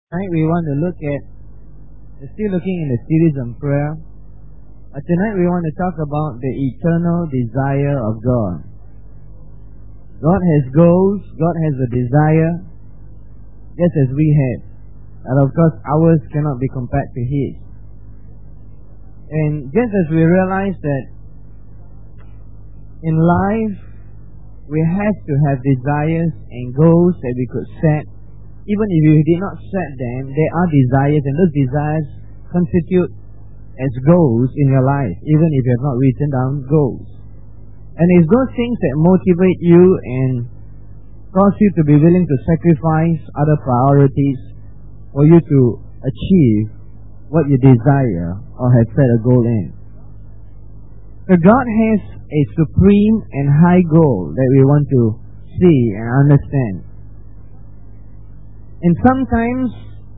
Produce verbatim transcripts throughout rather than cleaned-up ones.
Tonight we want to look at, we're still looking in the series on prayer. Uh, tonight we want to talk about the eternal desire of God. God has goals, God has a desire, just as we have. And of course ours cannot be compared to His. And just as we realize that in life we have to have desires and goals that we could set. Even if you did not set them, there are desires, and those desires constitute as goals in your life, even if you have not written down goals. And it's those things that motivate you and cause you to be willing to sacrifice other priorities for you to achieve what you desire or have set a goal in. So God has a supreme and high goal that we want to see and understand. And sometimes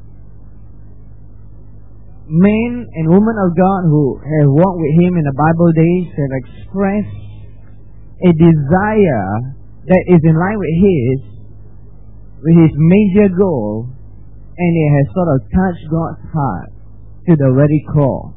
men and women of God who have walked with Him in the Bible days have expressed a desire that is in line with His, with His major goal, and it has sort of touched God's heart to the very core.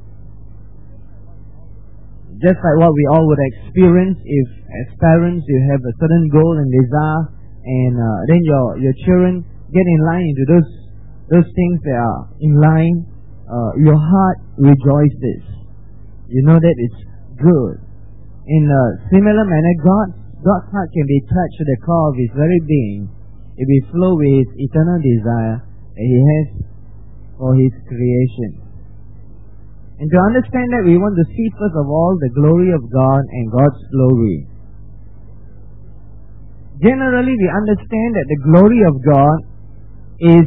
Just like what we all would experience if as parents you have a certain goal and desire, and uh, then your, your children get in line into those those things that are in line, uh, your heart rejoices. You know that it's good. In a similar manner, God, God's heart can be touched to the core of His very being if we flow with His eternal desire that He has for His creation. And to understand that, we want to see first of all the glory of God and God's glory. Generally, we understand that the glory of God is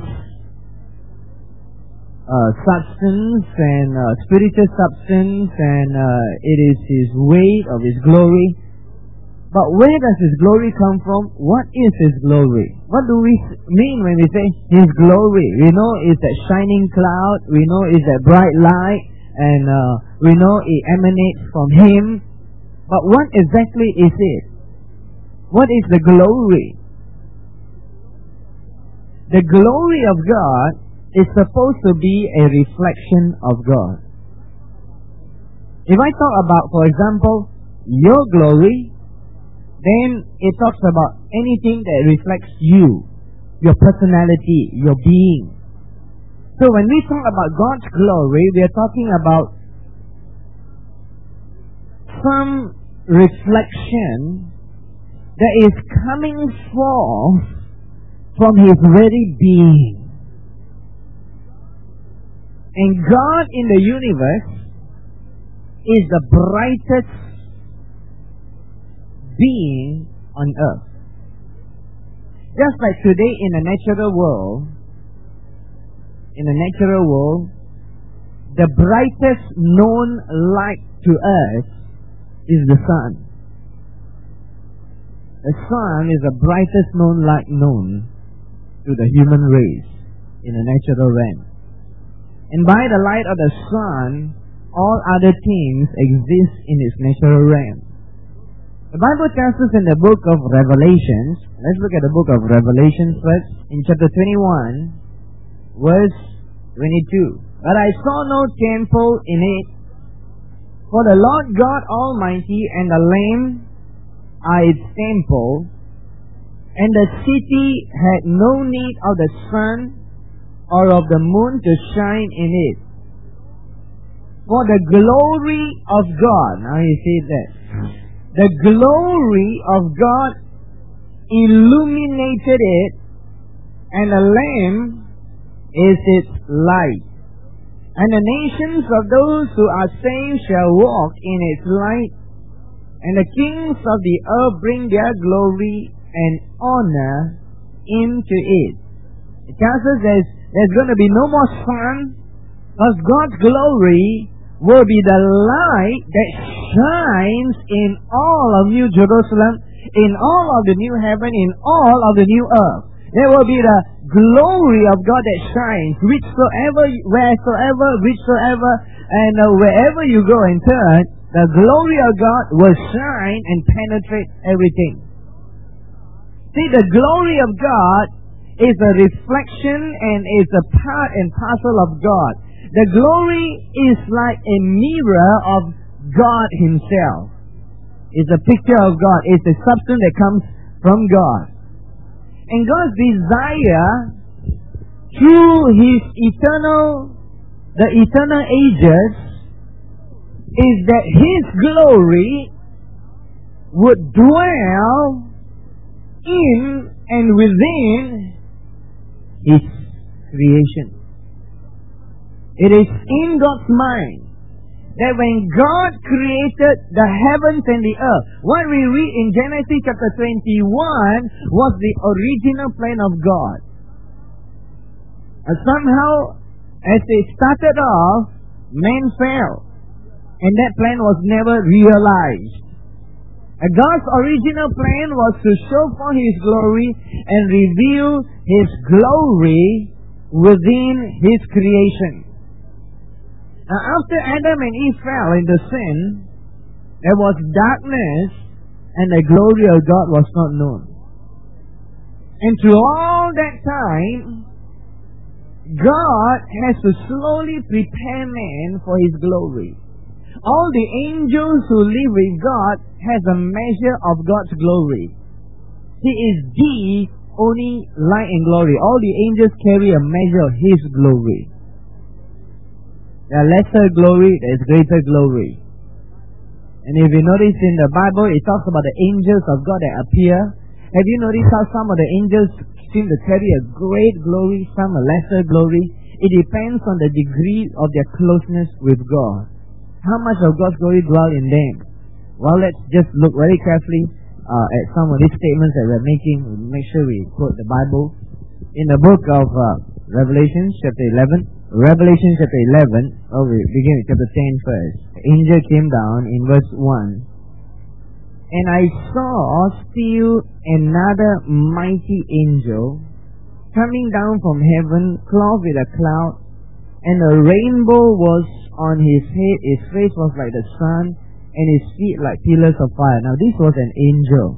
uh, substance and uh, spiritual substance, and uh, it is His weight of His glory. But where does His glory come from? What is His glory? What do we mean when we say His glory? We know it's that shining cloud, we know it's that bright light, and uh, we know it emanates from Him. But what exactly is it? What is the glory? The glory of God is supposed to be a reflection of God. If I talk about, for example, your glory, then it talks about anything that reflects you, your personality, your being. So when we talk about God's glory, we are talking about some reflection that is coming forth from His very being. And God in the universe is the brightest being on earth. Just like today in the natural world, in the natural world, the brightest known light to us is the sun. The sun is the brightest known light known to the human race in the natural realm. And by the light of the sun, all other things exist in its natural realm. The Bible tells us in the book of Revelations, let's look at the book of Revelation first, in chapter twenty-one, verse twenty-two. But I saw no temple in it, for the Lord God Almighty and the Lamb are its temple, and the city had no need of the sun or of the moon to shine in it. For the glory of God, now you see that, the glory of God illuminated it, and the Lamb is its light. And the nations of those who are saved shall walk in its light, and the kings of the earth bring their glory and honor into it. It tells us there's, there's going to be no more sun, because God's glory will be the light that shines in all of New Jerusalem, in all of the new heaven, in all of the new earth. There will be the glory of God that shines, whichsoever, wheresoever, whichsoever, and uh, wherever you go and turn, the glory of God will shine and penetrate everything. See, the glory of God is a reflection and is a part and parcel of God. The glory is like a mirror of God Himself. It's a picture of God. It's a substance that comes from God. And God's desire through His eternal, the eternal ages, is that His glory would dwell in and within His creation. It is in God's mind that when God created the heavens and the earth, what we read in Genesis chapter twenty-one was the original plan of God. And somehow, as it started off, man fell. And that plan was never realized. And God's original plan was to show forth His glory and reveal His glory within His creation. Now, after Adam and Eve fell into sin, there was darkness and the glory of God was not known. And through all that time, God has to slowly prepare man for His glory. All the angels who live with God has a measure of God's glory. He is the only light and glory. All the angels carry a measure of His glory. There are lesser glory, there is greater glory. And if you notice in the Bible, it talks about the angels of God that appear. Have you noticed how some of the angels seem to carry a great glory, some a lesser glory? It depends on the degree of their closeness with God. How much of God's glory dwell in them? Well, let's just look very carefully uh, at some of these statements that we're making. We'll make sure we quote the Bible. In the book of uh, Revelation, chapter eleven, Revelation chapter eleven, oh, we begin with chapter ten first. The angel came down in verse one. And I saw still another mighty angel coming down from heaven, clothed with a cloud, and a rainbow was on his head. His face was like the sun, and his feet like pillars of fire. Now this was an angel.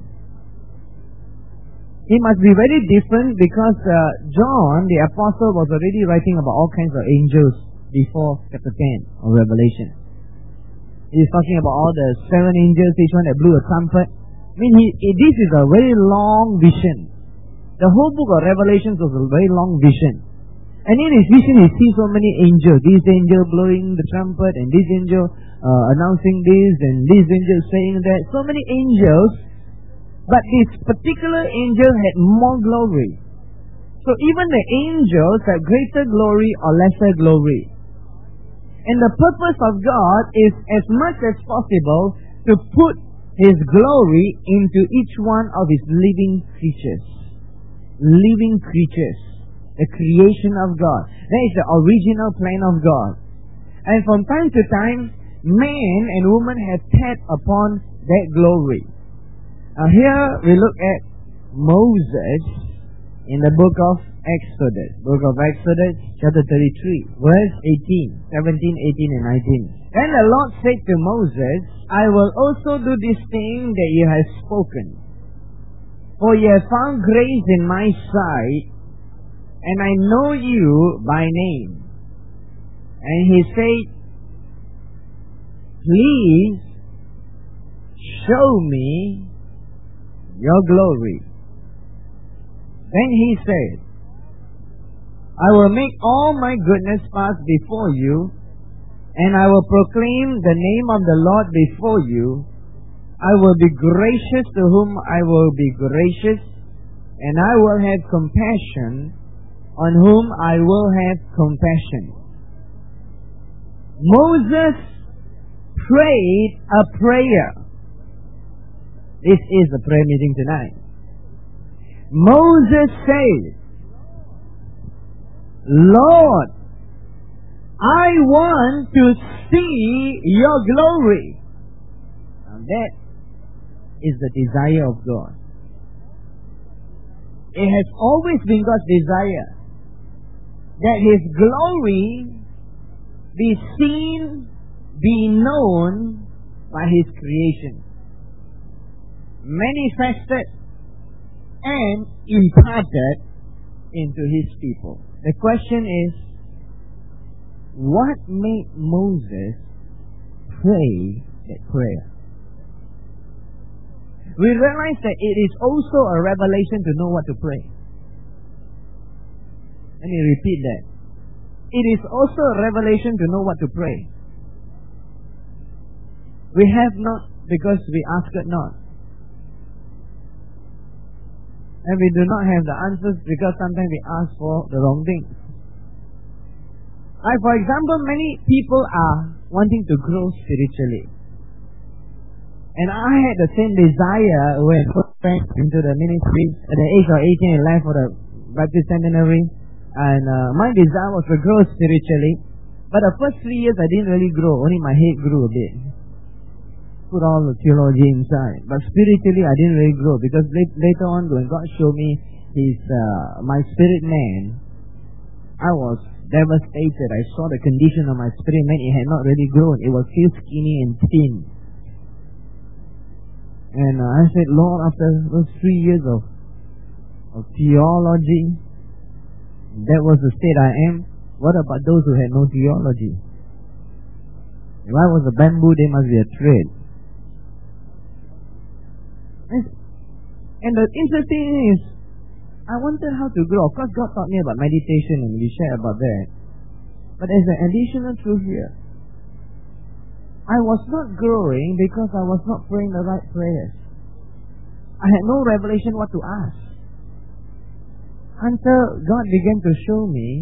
He must be very different because uh, John, the apostle, was already writing about all kinds of angels before chapter ten of Revelation. He is talking about all the seven angels, each one that blew a trumpet. I mean, he, he, this is a very long vision. The whole book of Revelation was a very long vision. And in his vision, he sees so many angels. This angel blowing the trumpet, and this angel uh, announcing this, and this angel saying that. So many angels. But this particular angel had more glory. So even the angels have greater glory or lesser glory. And the purpose of God is as much as possible to put His glory into each one of His living creatures. Living creatures. The creation of God. That is the original plan of God. And from time to time, man and woman have tapped upon that glory. Now here we look at Moses in the book of Exodus. Book of Exodus, chapter thirty-three, verse eighteen, seventeen, eighteen and nineteen. Then the Lord said to Moses, I will also do this thing that you have spoken. For you have found grace in my sight, and I know you by name. And he said, please show me your glory. Then he said, I will make all my goodness pass before you, and I will proclaim the name of the Lord before you. I will be gracious to whom I will be gracious, and I will have compassion on whom I will have compassion. Moses prayed a prayer. This is the prayer meeting tonight. Moses said, Lord, I want to see your glory. Now that is the desire of God. It has always been God's desire that His glory be seen, be known by His creation. Manifested and imparted into His people. The question is, what made Moses pray that prayer? We realize that it is also a revelation to know what to pray. Let me repeat that. It is also a revelation to know what to pray. We have not because we ask it not. And we do not have the answers because sometimes we ask for the wrong things. Like for example, many people are wanting to grow spiritually. And I had the same desire when I went into the ministry at the age of eighteen and left for the Baptist seminary. And uh, my desire was to grow spiritually. But the first three years I didn't really grow. Only my head grew a bit. Put all the theology inside. But spiritually I didn't really grow. Because later on when God showed me His, uh, my spirit man, I was devastated. I saw the condition of my spirit man. It had not really grown. It was still skinny and thin. And uh, I said, Lord, after those three years of, of theology, that was the state I am. What about those who had no theology? If I was a bamboo, they must be a thread. And the interesting thing is, I wanted how to grow. Of course, God taught me about meditation and we shared about that. But there's an additional truth here. I was not growing because I was not praying the right prayers. I had no revelation what to ask. Until God began to show me,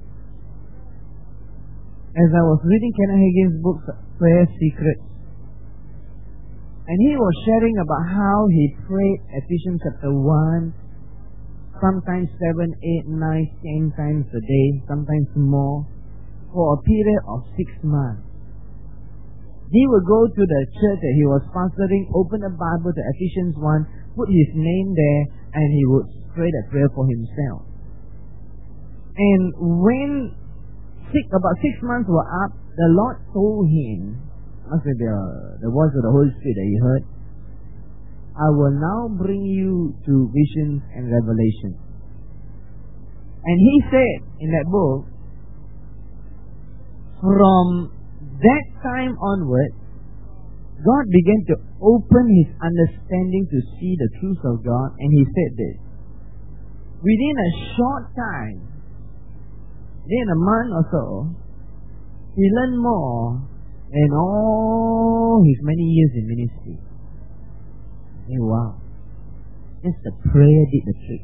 as I was reading Kenneth Hagin's book, Prayer Secrets, and he was sharing about how he prayed Ephesians chapter one, sometimes seven, eight, nine, ten times a day, sometimes more, for a period of six months. He would go to the church that he was pastoring, open the Bible to Ephesians one, put his name there, and he would pray that prayer for himself. And when six, about six months were up, the Lord told him, must be the, the voice of the Holy Spirit that he heard, I will now bring you to visions and revelation. And he said in that book, from that time onward, God began to open his understanding to see the truth of God, and he said this. Within a short time, within a month or so, he learned more than all his many years in ministry. Hey, wow. Just the prayer did the trick.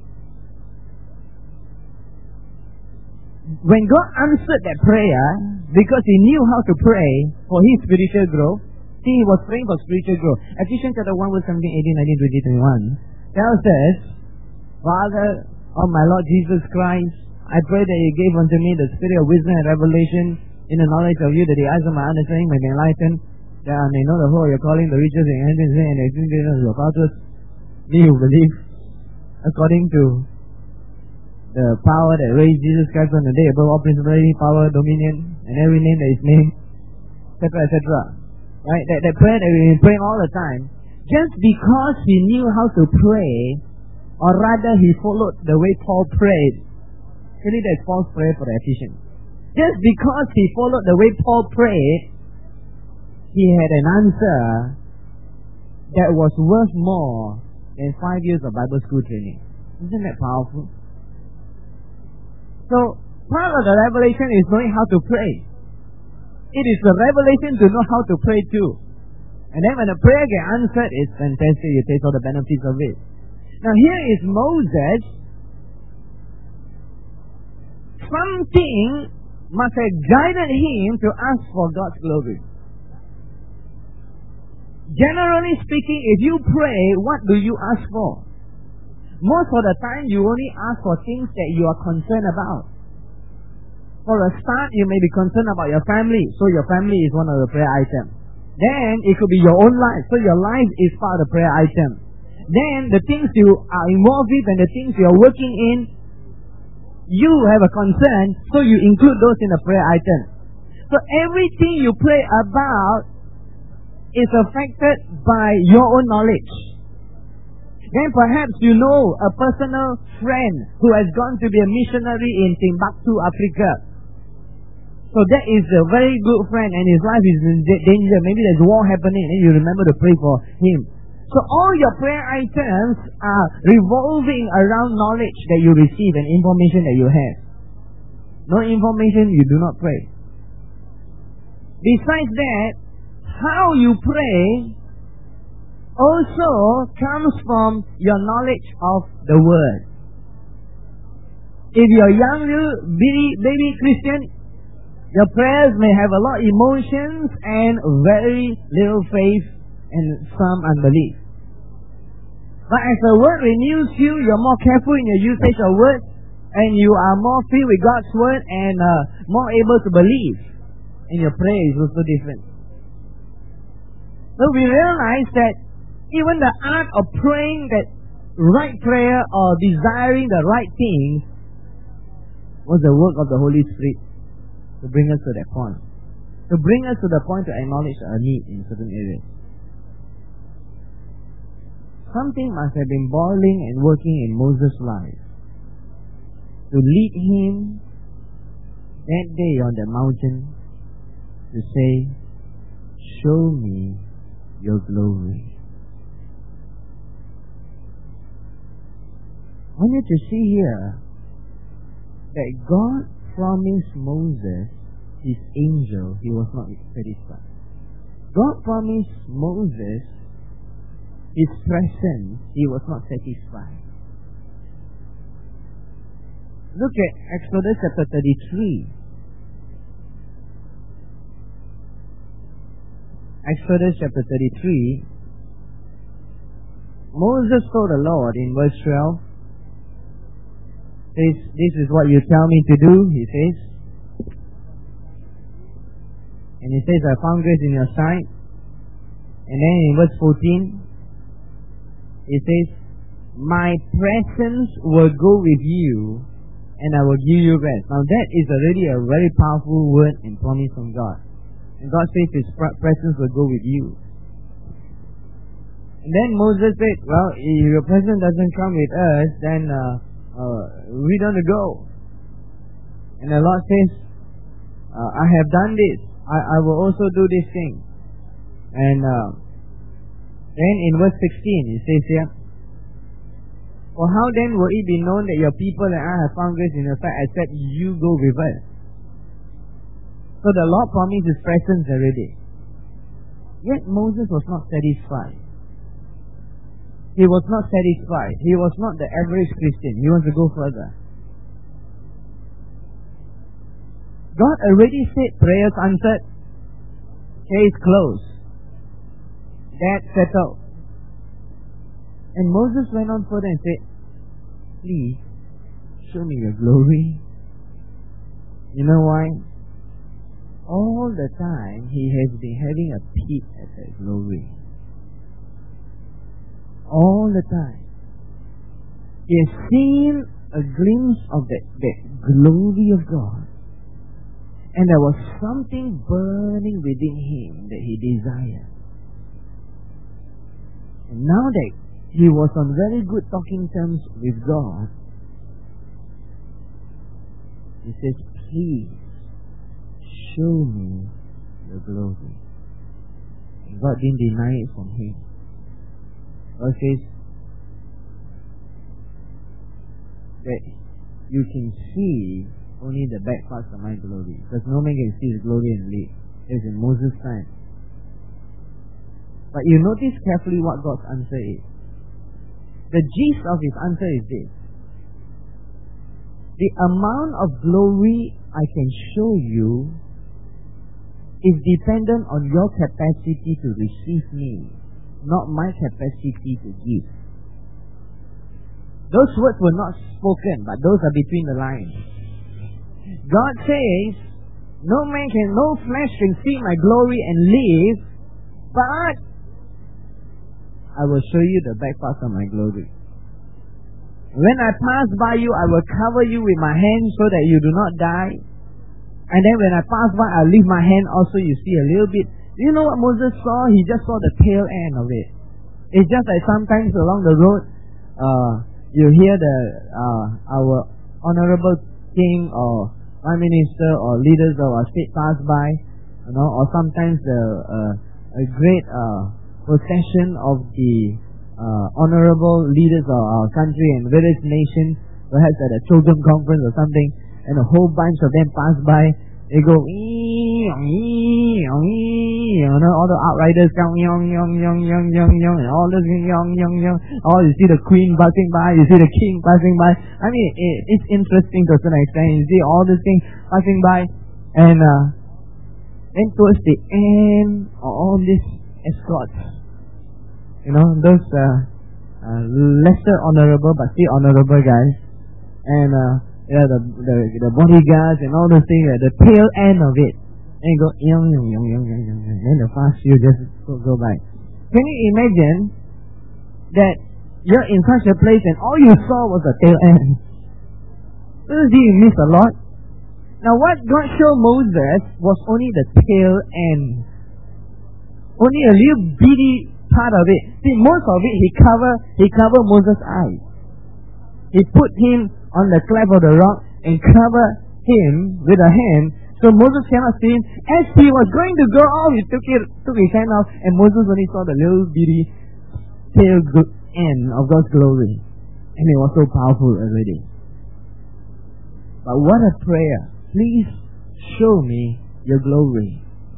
When God answered that prayer, because he knew how to pray for his spiritual growth, see, he was praying for spiritual growth. Ephesians chapter one, verse seventeen, eighteen, nineteen, twenty, twenty-one tells us, Father of my Lord Jesus Christ, I pray that you gave unto me the spirit of wisdom and revelation in the knowledge of you, that the eyes of my understanding may be enlightened, that I may know the whole of your calling, the riches and inheritance and the exceeding of your powers, me who believe, according to the power that raised Jesus Christ on the day above all principality, power, dominion, and every name that is named, et cetera, et cetera. Right? That, that prayer that we've been praying all the time, just because he knew how to pray, or rather he followed the way Paul prayed. Really, that's Paul's prayer for the Ephesians. Just because he followed the way Paul prayed, he had an answer that was worth more than five years of Bible school training. Isn't that powerful? So, part of the revelation is knowing how to pray. It is the revelation to know how to pray too. And then when the prayer gets answered, it's fantastic. You taste all the benefits of it. Now here is Moses. Something must have guided him to ask for God's glory. Generally speaking, if you pray, what do you ask for? Most of the time, you only ask for things that you are concerned about. For a start, you may be concerned about your family, so your family is one of the prayer items. Then, it could be your own life, so your life is part of the prayer item. Then, the things you are involved with and the things you are working in, you have a concern, so you include those in the prayer item. So, everything you pray about is affected by your own knowledge. Then perhaps you know a personal friend who has gone to be a missionary in Timbuktu, Africa. So that is a very good friend and his life is in danger. Maybe there's war happening and you remember to pray for him. So all your prayer items are revolving around knowledge that you receive and information that you have. No information, you do not pray. Besides that, how you pray also comes from your knowledge of the Word. If you're young, baby, baby Christian, your prayers may have a lot of emotions and very little faith and some unbelief. But as the Word renews you, you're more careful in your usage of words, and you are more filled with God's Word and uh, more able to believe. And your prayer is also different. So we realize that even the art of praying that right prayer or desiring the right things was the work of the Holy Spirit to bring us to that point. To bring us to the point to acknowledge our need in certain areas. Something must have been boiling and working in Moses' life to lead him that day on the mountain to say, "Show me your glory." I want you to see here that God promised Moses his angel. He was not satisfied. God promised Moses his presence. He was not satisfied. Look at Exodus chapter thirty-three. Exodus chapter thirty-three. Moses told the Lord in verse twelve, says, "This is what you tell me to do," he says. And he says, "I found grace in your sight." And then in verse fourteen, he says, "My presence will go with you, and I will give you rest." Now that is already a very powerful word and promise from God. And God says His presence will go with you. And then Moses said, "Well, if your presence doesn't come with us, then uh, uh, we don't go." And the Lord says, uh, "I have done this. I, I will also do this thing." And uh, then in verse sixteen, it says here, "For how then will it be known that your people and I have found grace in your sight, except you go with us?" So the Lord promised His presence already. Yet Moses was not satisfied. He was not satisfied. He was not the average Christian. He wants to go further. God already said prayers answered. Case closed. That settled. And Moses went on further and said, "Please, show me your glory." You know why? All the time, he has been having a peek at that glory. All the time. He has seen a glimpse of that, that glory of God. And there was something burning within him that he desired. And now that he was on very good talking terms with God, he says, "Please, show me your glory." And God didn't deny it from him. God says that you can see only the back parts of my glory, because no man can see His glory and live. As in Moses' time. But you notice carefully what God's answer is. The gist of His answer is this: the amount of glory I can show you is dependent on your capacity to receive me, not my capacity to give. Those words were not spoken, but those are between the lines. God says, no man can, no flesh can see my glory and live, but I will show you the back parts of my glory. When I pass by you, I will cover you with my hand so that you do not die. And then when I pass by, I'll leave my hand also, you see a little bit. Do you know what Moses saw? He just saw the tail end of it. It's just like sometimes along the road, uh, you hear the uh, our honorable king or prime minister or leaders of our state pass by, you know, or sometimes the uh, a great uh, procession of the uh, honorable leaders of our country and various nations, perhaps at a children conference or something, and a whole bunch of them pass by. They go, you know, all the outriders come, yong, yong, yong, yong, yong, yong, and all this, yong, yong, yong. Oh, you see the queen passing by, you see the king passing by. I mean, it, it's interesting to a certain extent. You see all these things passing by, and uh, then towards the end, all these escorts, you know, those uh, uh, lesser honorable but still honorable guys, and uh, yeah, the, the the bodyguards and all those things, at the tail end of it, and you go, yong, yong, yong, yong, yong, yong, yong, then the fast few just go, go by. Can you imagine that you're in such a place and all you saw was the tail end? Did you miss a lot? Now what God showed Moses was only the tail end. Only a little bitty part of it. See, most of it he covered, he covered Moses' eyes. He put him on the cleft of the rock and covered him with a hand, so Moses cannot see him. As he was going to go off, he took it, took his hand off, and Moses only saw the little bitty tail end of God's glory, and it was so powerful already. But what a prayer! Please show me your glory.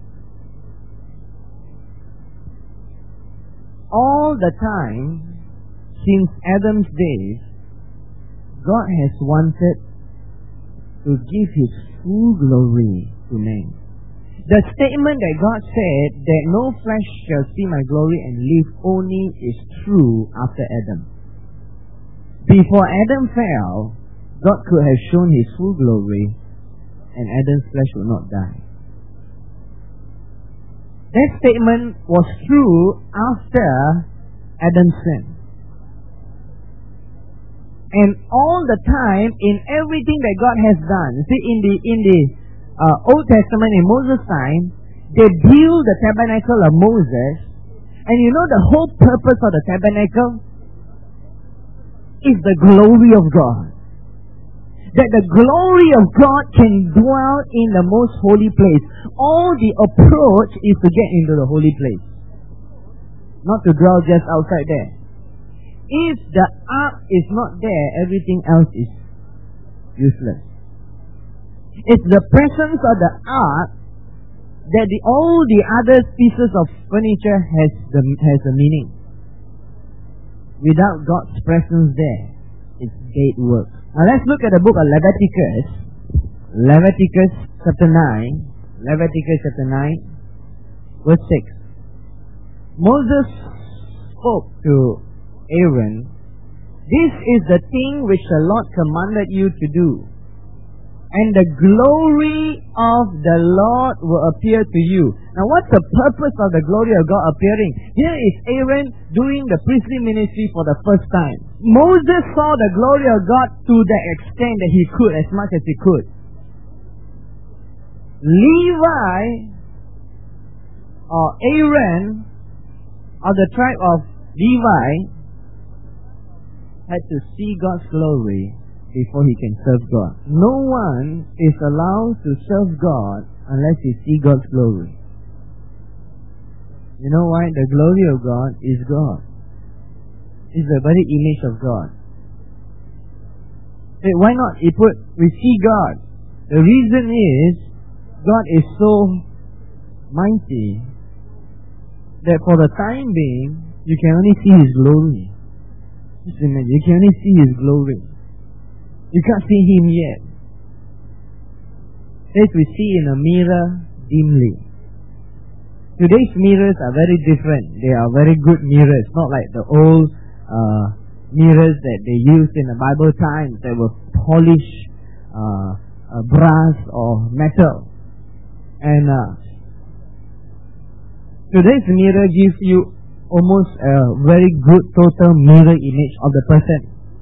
All the time since Adam's days, God has wanted to give His full glory to man. The statement that God said that no flesh shall see my glory and live only is true after Adam. Before Adam fell, God could have shown His full glory and Adam's flesh would not die. That statement was true after Adam's sin. And all the time, in everything that God has done, see, in the in the uh, Old Testament, in Moses' time, they built the tabernacle of Moses, and you know the whole purpose of the tabernacle is the glory of God. That the glory of God can dwell in the most holy place. All the approach is to get into the holy place, not to dwell just outside there. If the ark is not there, everything else is useless. It's the presence of the ark that the, all the other pieces of furniture has the has a meaning. Without God's presence there, it's dead work. Now let's look at the book of Leviticus. Leviticus chapter nine. Leviticus chapter nine, verse six. Moses spoke to Aaron, "This is the thing which the Lord commanded you to do, and the glory of the Lord will appear to you." Now what's the purpose of the glory of God appearing? Here is Aaron doing the priestly ministry for the first time. Moses saw the glory of God to the extent that he could, as much as he could. Levi or Aaron of the tribe of Levi had to see God's glory before he can serve God. No one is allowed to serve God unless he see God's glory. You know why? The glory of God is God. It's the very image of God. Hey, why not? He put, we see God. The reason is, God is so mighty that for the time being, you can only see His glory. Just imagine, you can only see His glory. You can't see Him yet. As we see in a mirror dimly. Today's mirrors are very different. They are very good mirrors, not like the old uh, mirrors that they used in the Bible times that were polished uh, uh, brass or metal. And uh, today's mirror gives you almost a very good total mirror image of the person.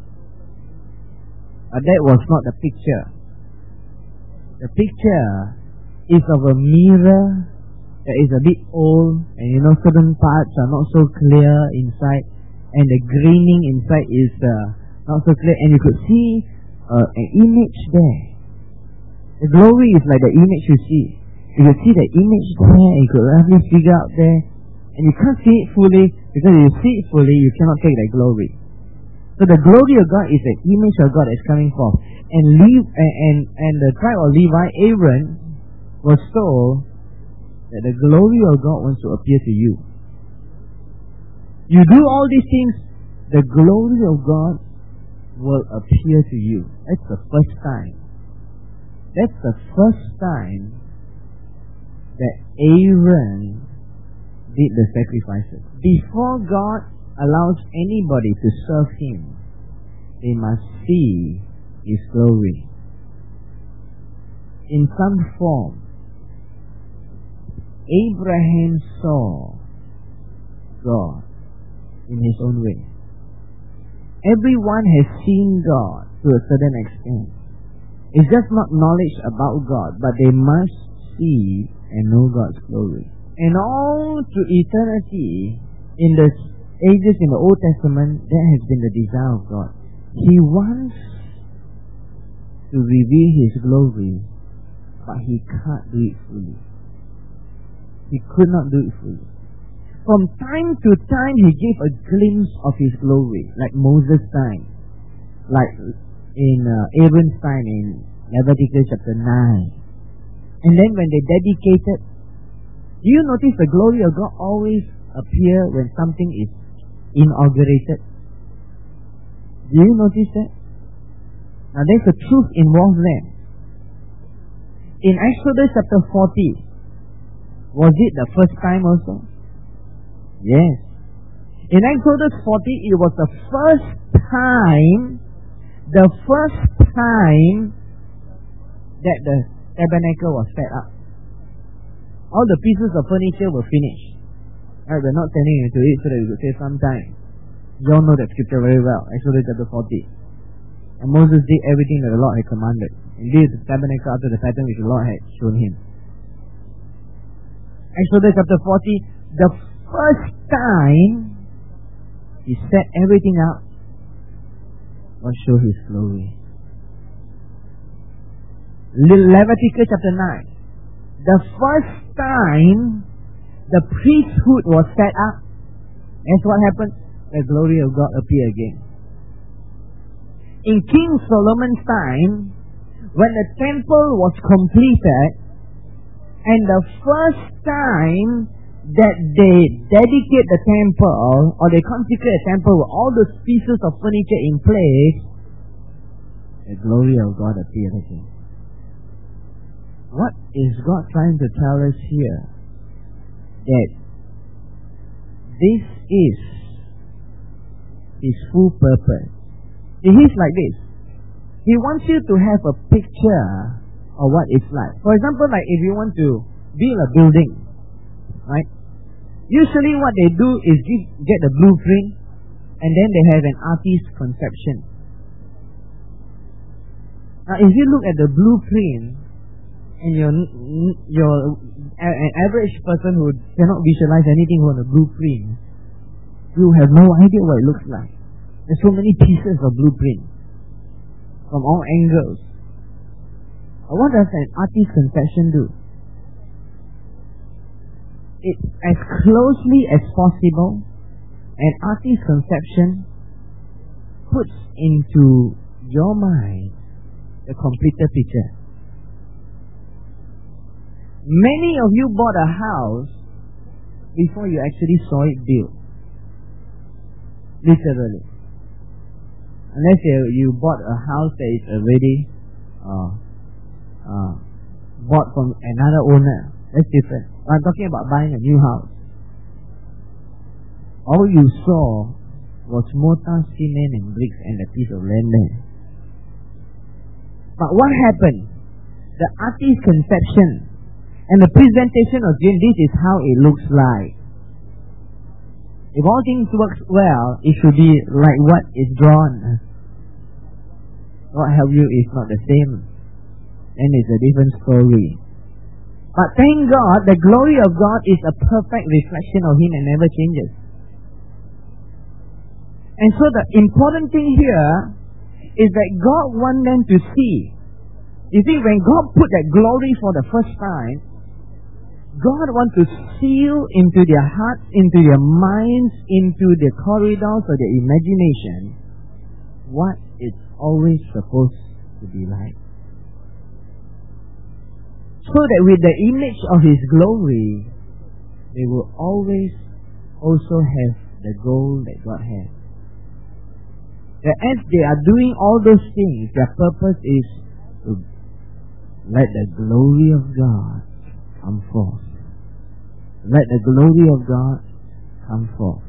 But that was not the picture. The picture is of a mirror that is a bit old, and you know certain parts are not so clear inside, and the graining inside is uh, not so clear, and you could see uh, an image there. The glory is like the image you see. You could see the image there, and you could roughly figure out there, and you can't see it fully, because if you see it fully, you cannot take that glory. So the glory of God is the image of God that's coming forth. And Levi, and, and, and the tribe of Levi, Aaron, was told that the glory of God wants to appear to you. You do all these things, the glory of God will appear to you. That's the first time. That's the first time that Aaron did the sacrifices. Before God allows anybody to serve Him, they must see His glory in some form. Abraham saw God in his own way. Everyone has seen God to a certain extent. It's just not knowledge about God, but they must see and know God's glory. And all through eternity, in the ages in the Old Testament, that has been the desire of God. He wants to reveal His glory, but He can't do it fully. He could not do it fully. From time to time, He gave a glimpse of His glory, like Moses' time, like in uh, Aaron's time in Leviticus chapter nine. And then when they dedicated, do you notice the glory of God always appear when something is inaugurated? Do you notice that? Now there's a truth involved there. In Exodus chapter forty, was it the first time also? Yes. In Exodus forty, it was the first time, the first time that the tabernacle was set up. All the pieces of furniture were finished. Right, we're not turning into it so that we could save some time. You all know that scripture very well, Exodus chapter forty. And Moses did everything that the Lord had commanded. And this is the tabernacle after the pattern which the Lord had shown him. Exodus chapter forty, the first time He set everything up was show His glory. Leviticus chapter nine, the first time the priesthood was set up, that's what happened. The glory of God appeared again. In King Solomon's time, when the temple was completed, and the first time that they dedicate the temple, or they consecrate the temple with all those pieces of furniture in place, the glory of God appeared again. What is God trying to tell us here? That this is His full purpose. He's like this. He wants you to have a picture of what it's like. For example, like if you want to build a building, right? Usually what they do is give, get the blueprint, and then they have an artist's conception. Now if you look at the blueprint, and you're, you're an average person who cannot visualize anything on the blueprint, you have no idea what it looks like. There's so many pieces of blueprint from all angles. But what does an artist's conception do? It, as closely as possible, an artist's conception puts into your mind the completed picture. Many of you bought a house before you actually saw it built. Literally. Unless you, you bought a house that is already uh, uh, bought from another owner. That's different. I'm talking about buying a new house. All you saw was mortar, cement and bricks and a piece of land there. But what happened? The artist's conception and the presentation of Jane, this is how it looks like. If all things work well, it should be like what is drawn. What help you is not the same. Then it's a different story. But thank God, the glory of God is a perfect reflection of Him and never changes. And so the important thing here is that God wants them to see. You see, when God put that glory for the first time, God wants to seal into their hearts, into their minds, into the corridors of their imagination what it's always supposed to be like. So that with the image of His glory, they will always also have the goal that God has. That as they are doing all those things, their purpose is to let the glory of God come forth. Let the glory of God come forth.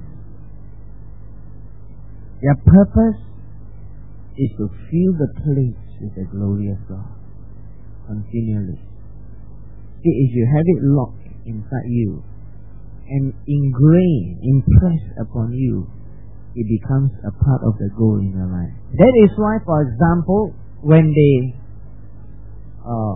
Their purpose is to fill the place with the glory of God continually. See, if you have it locked inside you and ingrained, impressed upon you, it becomes a part of the goal in your life. That is why, for example, when they, uh,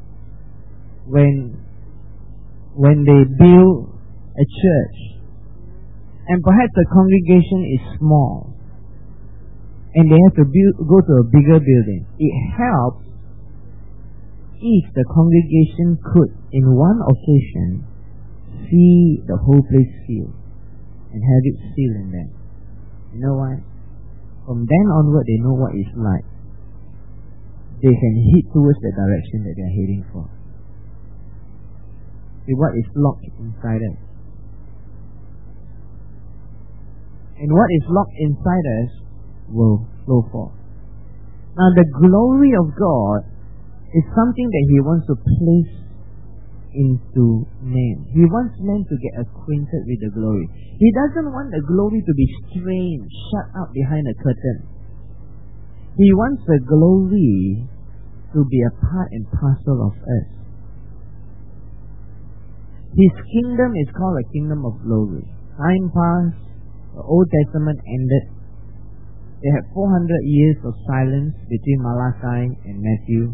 when when they build a church, and perhaps the congregation is small, and they have to build, go to a bigger building, it helps if the congregation could, in one occasion, see the whole place filled and have it sealed in them. You know why? From then onward, they know what it's like. They can head towards the direction that they are heading for. See what is locked inside us. And what is locked inside us will flow forth. Now the glory of God is something that He wants to place into men. He wants men to get acquainted with the glory. He doesn't want the glory to be strange, shut up behind a curtain. He wants the glory to be a part and parcel of us. His kingdom is called a kingdom of glory. Time passed, the Old Testament ended. They had four hundred years of silence between Malachi and Matthew.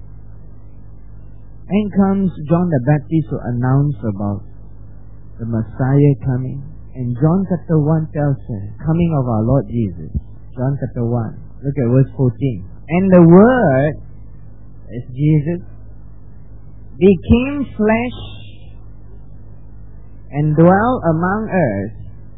And comes John the Baptist to announce about the Messiah coming. And John chapter one tells us, coming of our Lord Jesus. John chapter one. Look at verse fourteen. And the Word, as Jesus, became flesh and dwelt among us,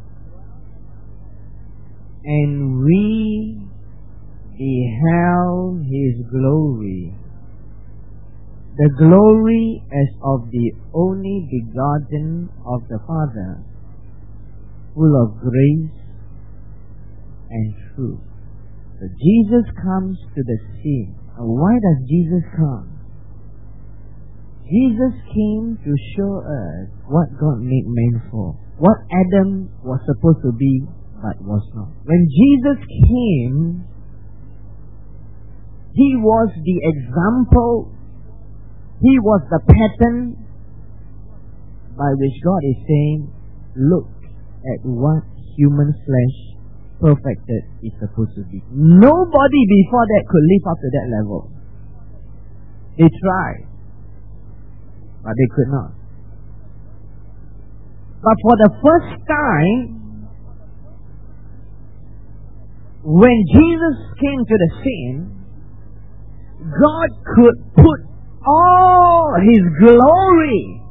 and we beheld His glory. The glory as of the only begotten of the Father, full of grace and truth. So Jesus comes to the scene. And why does Jesus come? Jesus came to show us what God made man for. What Adam was supposed to be, but was not. When Jesus came, He was the example. He was the pattern by which God is saying, look at what human flesh perfected is supposed to be. Nobody before that could live up to that level. They tried, but they could not. But for the first time, when Jesus came to the scene, God could put all His glory.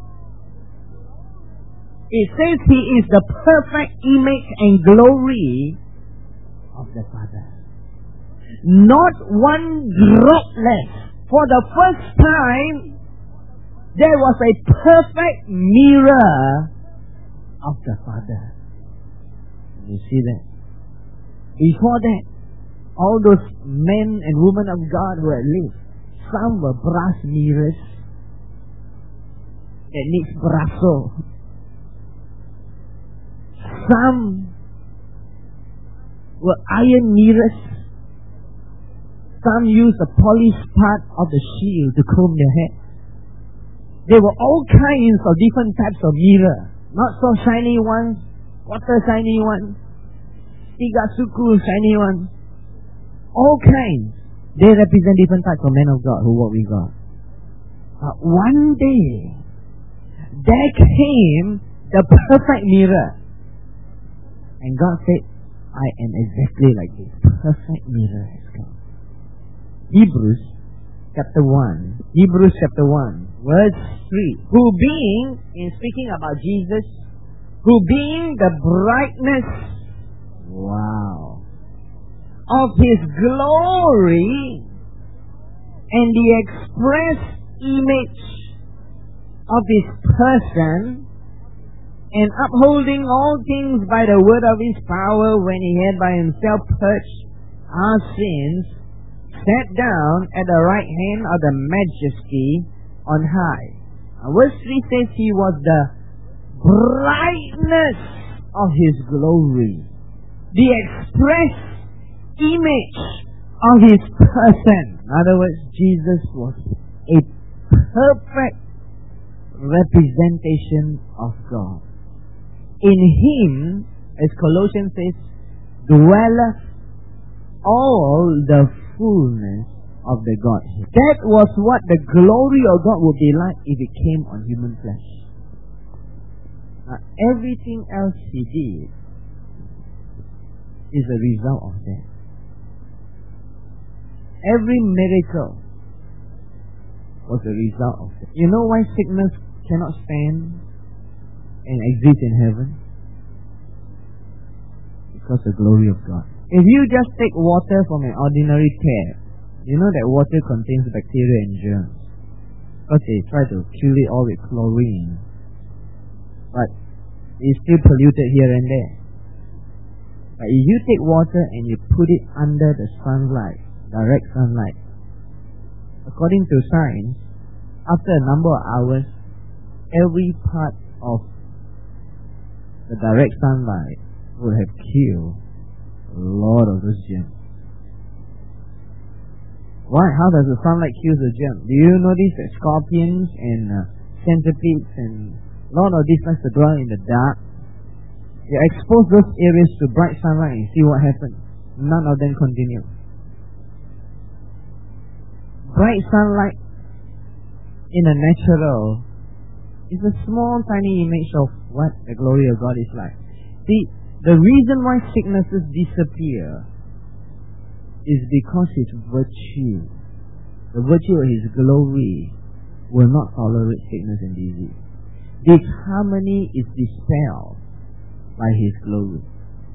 It says He is the perfect image and glory of the Father. Not one drop less. For the first time, there was a perfect mirror of the Father. You see that? Before that, all those men and women of God who had lived, some were brass mirrors that needs brasso. Some were iron mirrors. Some used the polished part of the shield to comb their hair. There were all kinds of different types of mirror. Not so shiny ones, quarter shiny ones, Igasuku shiny ones. All kinds. They represent different types of men of God who walk with God. But one day, there came the perfect mirror. And God said, I am exactly like this. Perfect mirror has come. Hebrews chapter one. Hebrews chapter one, verse three. Who being, in speaking about Jesus, who being the brightness, wow, of His glory and the express image of His person, and upholding all things by the word of His power, when He had by Himself purged our sins, sat down at the right hand of the Majesty on high. Now, verse three says He was the brightness of His glory, the express image of His person. In other words, Jesus was a perfect representation of God. In Him, as Colossians says, dwelleth all the fullness of the Godhead. That was what the glory of God would be like if it came on human flesh. Now, everything else He did is a result of that. Every miracle was a result of that. You know why sickness cannot stand and exist in heaven? Because the glory of God. If you just take water from an ordinary tap, you know that water contains bacteria and germs. Because they try to kill it all with chlorine. But it's still polluted here and there. But if you take water and you put it under the sunlight, direct sunlight, according to science, after a number of hours, every part of the direct sunlight would have killed a lot of those germs. Why? How does the sunlight kill the germ? Do you notice that scorpions and uh, centipedes and a lot of these like to dwell in the dark? You expose those areas to bright sunlight and see what happens. None of them continue. Bright sunlight in a natural is a small tiny image of what the glory of God is like. See, the reason why sicknesses disappear is because His virtue, the virtue of His glory, will not tolerate sickness and disease. This harmony is dispelled by His glory.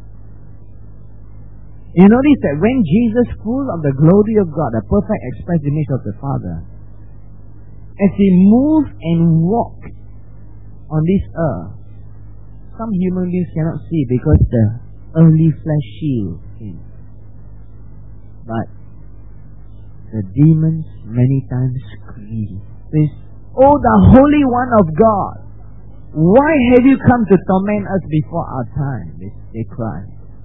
You notice that when Jesus, full of the glory of God, the perfect express image of the Father, as He moved and walked on this earth, some human beings cannot see because the earthly flesh shields Him. But the demons many times scream, says, "Oh, the Holy One of God, why have you come to torment us before our time?" They, they cry.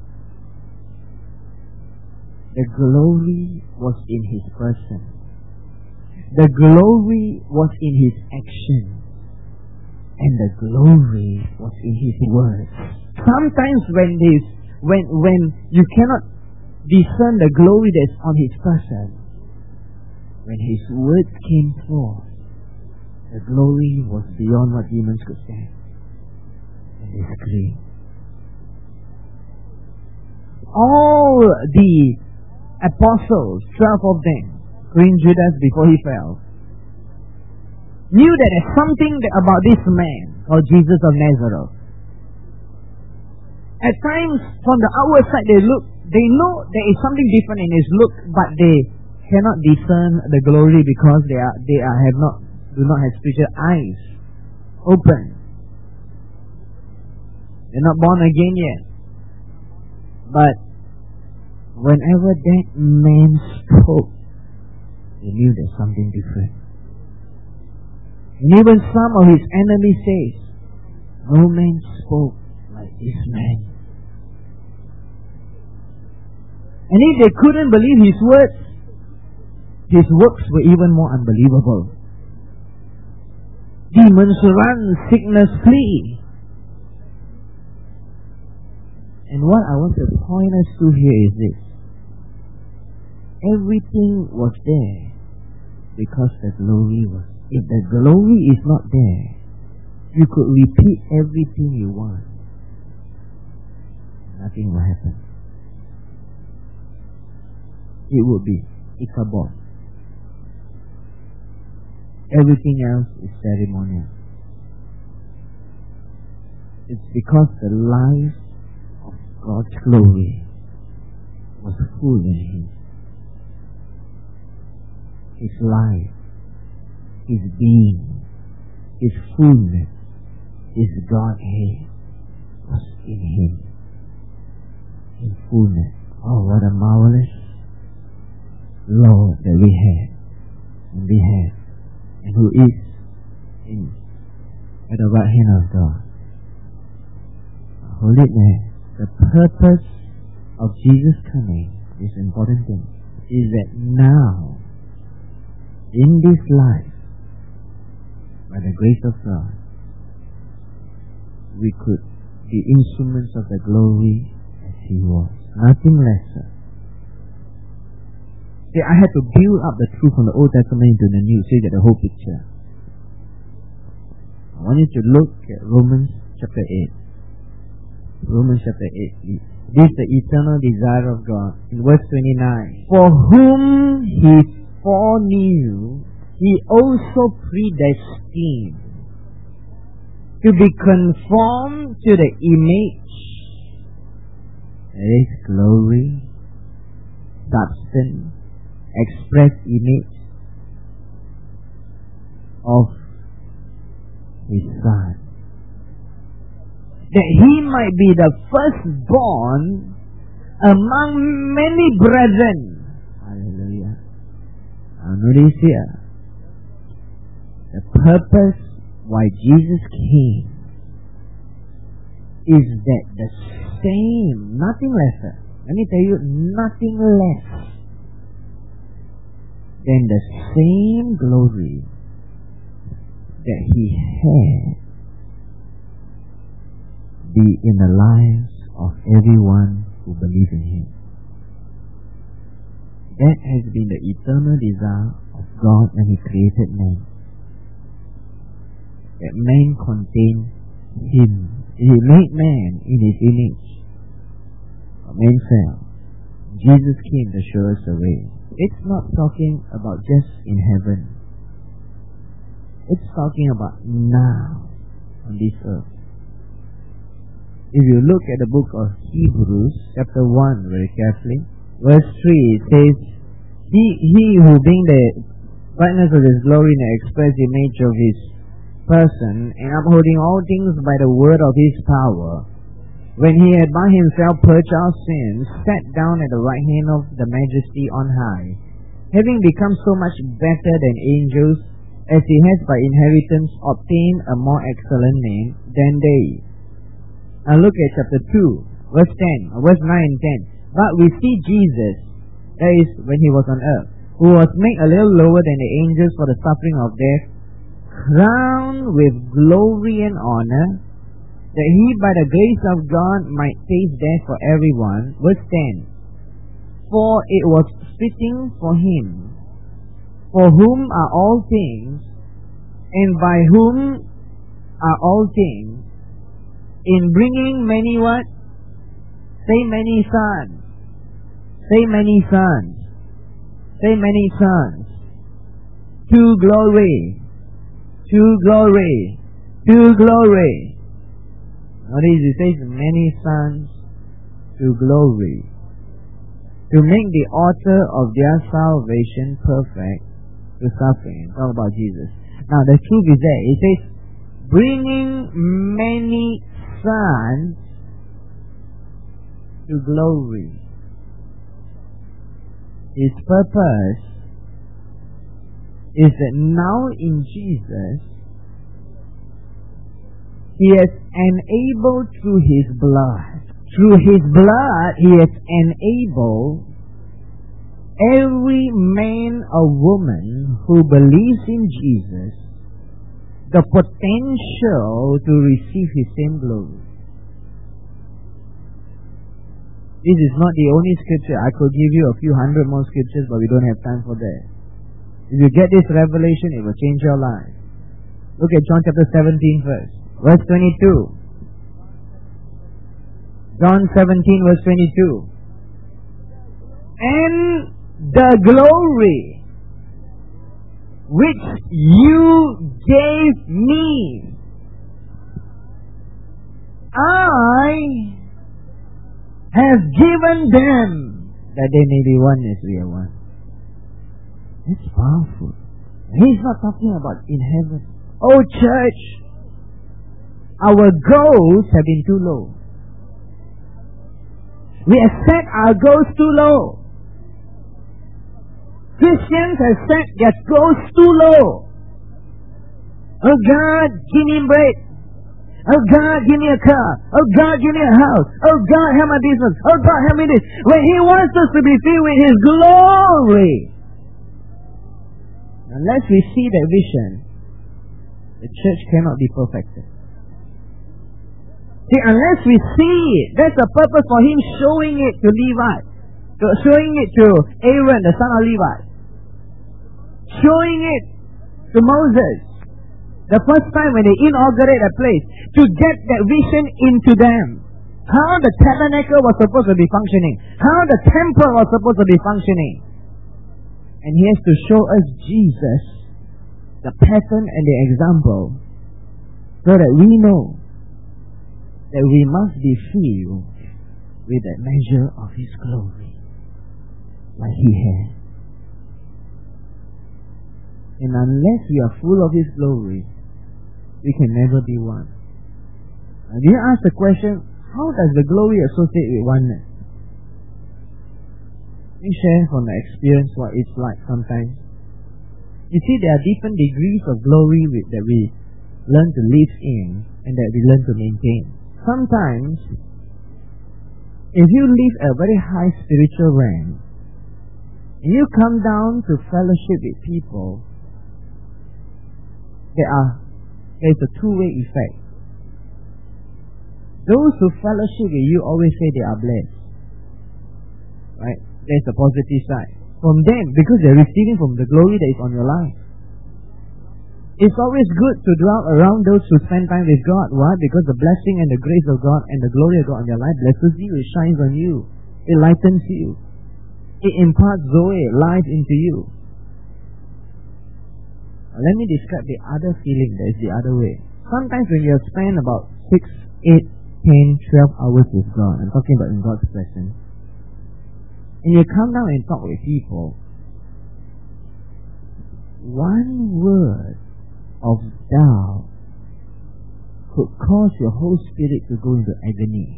The glory was in His person. The glory was in His action. And the glory was in His words. Sometimes when this, when when you cannot discern the glory that's on His person, when His words came forth, the glory was beyond what demons could stand. And they screamed. All the apostles, twelve of them, including Judas before he fell, knew that there's something about this man called Jesus of Nazareth. At times, from the outward side, they look, they know there is something different in his look, but they cannot discern the glory because they are they are have not do not have spiritual eyes open. They're not born again yet. But whenever that man spoke, they knew there's something different. And even some of his enemies say, "No man spoke like this man." And if they couldn't believe his words, his works were even more unbelievable. Demons run, sickness flee. And what I want to point us to here is this. Everything was there because the glory was. If the glory is not there, you could repeat everything you want. Nothing will happen. it would be Ichabod. Everything else is ceremonial. It's because the life of God's glory was full in him. His life, his being, his fullness, his Godhead was in him. In fullness. Oh, what a marvelous Lord that we have, and we have, and who is in at the right hand of God. Hold it there. The purpose of Jesus coming, this important thing, is that now, in this life, by the grace of God, we could be instruments of the glory as He was. Nothing lesser. See, I had to build up the truth from the Old Testament into the New, so you get the whole picture. I want you to look at Romans chapter eight. Romans chapter eight. This is the eternal desire of God. In verse twenty-nine. For whom He foreknew, He also predestined to be conformed to the image, that is glory, substance, express image of His Son, that He might be the firstborn among many brethren. Hallelujah. Now notice here, the purpose why Jesus came is that the same, nothing lesser, let me tell you, nothing less than the same glory that He had be in the lives of everyone who believes in Him. That has been the eternal desire of God when He created man. That man contains Him. He made man in His image. But man fell. Jesus came to show us the way. It's not talking about just in heaven. It's talking about now on this earth. If you look at the book of Hebrews, chapter one, very carefully, verse three, it says, He, he who being the brightness of His glory in the express image of His person, and upholding all things by the word of His power, when He had by Himself purged our sins, sat down at the right hand of the Majesty on high, having become so much better than angels, as He has by inheritance obtained a more excellent name than they. Now look at chapter two, verse ten, or verse nine and ten. But we see Jesus, that is, when He was on earth, who was made a little lower than the angels for the suffering of death, crowned with glory and honor, that He by the grace of God might taste death for everyone. Verse ten. For it was fitting for Him, for whom are all things, and by whom are all things, in bringing many what? Say many sons. Say many sons. Say many sons. To glory. To glory. To glory. Notice it says many sons to glory. To make the author of their salvation perfect to suffering. Talk about Jesus. Now the truth is that it says bringing many sons to glory. His purpose is that now in Jesus He has enabled through His blood. Through His blood He has enabled every man or woman who believes in Jesus the potential to receive His same glory. This is not the only scripture. I could give you a few hundred more scriptures, but we don't have time for that. If you get this revelation, it will change your life. Look at John chapter seventeen first. Verse twenty-two. John seventeen verse twenty-two. And the glory which you gave me, I have given them, that they may be one as we are one. It's powerful. He's not talking about in heaven. Oh church, our goals have been too low. We have set our goals too low. Christians have set their goals too low. Oh God, give me bread. Oh God, give me a car. Oh God, give me a house. Oh God, help my business. Oh God, help me this. When He wants us to be filled with His glory, unless we see that vision, the church cannot be perfected. See, unless we see it, that's the purpose for Him showing it to Levi, to showing it to Aaron, the son of Levi, showing it to Moses. The first time when they inaugurate a place, to get that vision into them. How the tabernacle was supposed to be functioning. How the temple was supposed to be functioning. And He has to show us Jesus, the pattern and the example, so that we know that we must be filled with that measure of His glory, like He has. And unless we are full of His glory, we can never be one. Now, do you ask the question, how does the glory associate with oneness? Let me share from the experience what it's like sometimes. You see, there are different degrees of glory with, that we learn to live in and that we learn to maintain. Sometimes, if you live a very high spiritual rank, and you come down to fellowship with people, there are there is a two-way effect. Those who fellowship with you always say they are blessed. Right? There's a positive side. From them, because they're receiving from the glory that is on your life. It's always good to dwell around those who spend time with God. Why? Because the blessing and the grace of God and the glory of God on your life blesses you, it shines on you, it lightens you, it imparts Zoe, life into you. Now, let me describe the other feeling that is the other way. Sometimes when you have spent about six, eight, ten, twelve hours with God, I'm talking about in God's presence, and you come down and talk with people, one word of doubt could cause your whole spirit to go into agony.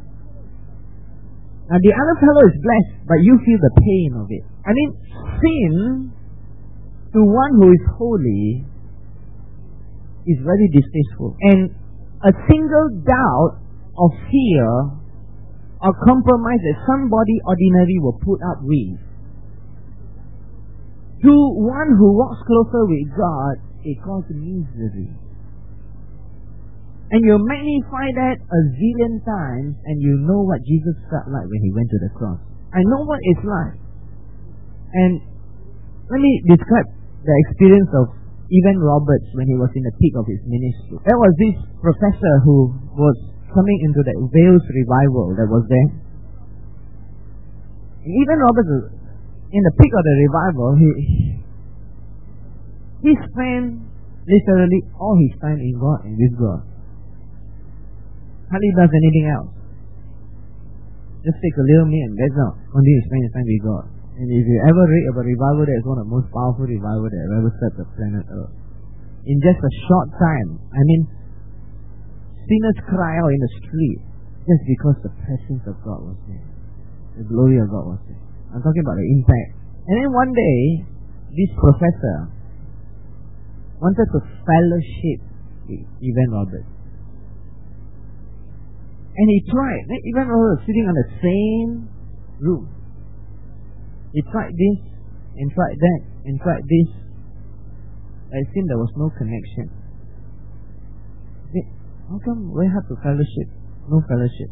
Now the other fellow is blessed, but you feel the pain of it. I mean, sin to one who is holy is very distasteful. And a single doubt or fear or compromise that somebody ordinary will put up with, to one who walks closer with God, it causes misery. And you magnify that a zillion times, and you know what Jesus felt like when He went to the cross. I know what it's like. And let me describe the experience of Evan Roberts when he was in the peak of his ministry. There was this professor who was coming into the Wales revival that was there. And Evan Roberts, in the peak of the revival, he he spent literally all his time in God and with God. Hardly does anything else. Just take a little meal and that's all. Continue to spend his time with God. And if you ever read about revival, that is one of the most powerful revival that ever set the planet Earth. In just a short time, I mean, sinners cry out in the street just because the presence of God was there. The glory of God was there. I'm talking about the impact. And then one day, this professor wanted to fellowship with Evan Roberts. And he tried. Evan Roberts was sitting on the same room. He tried this, and tried that, and tried this. It seemed there was no connection. How come we have to fellowship? No fellowship.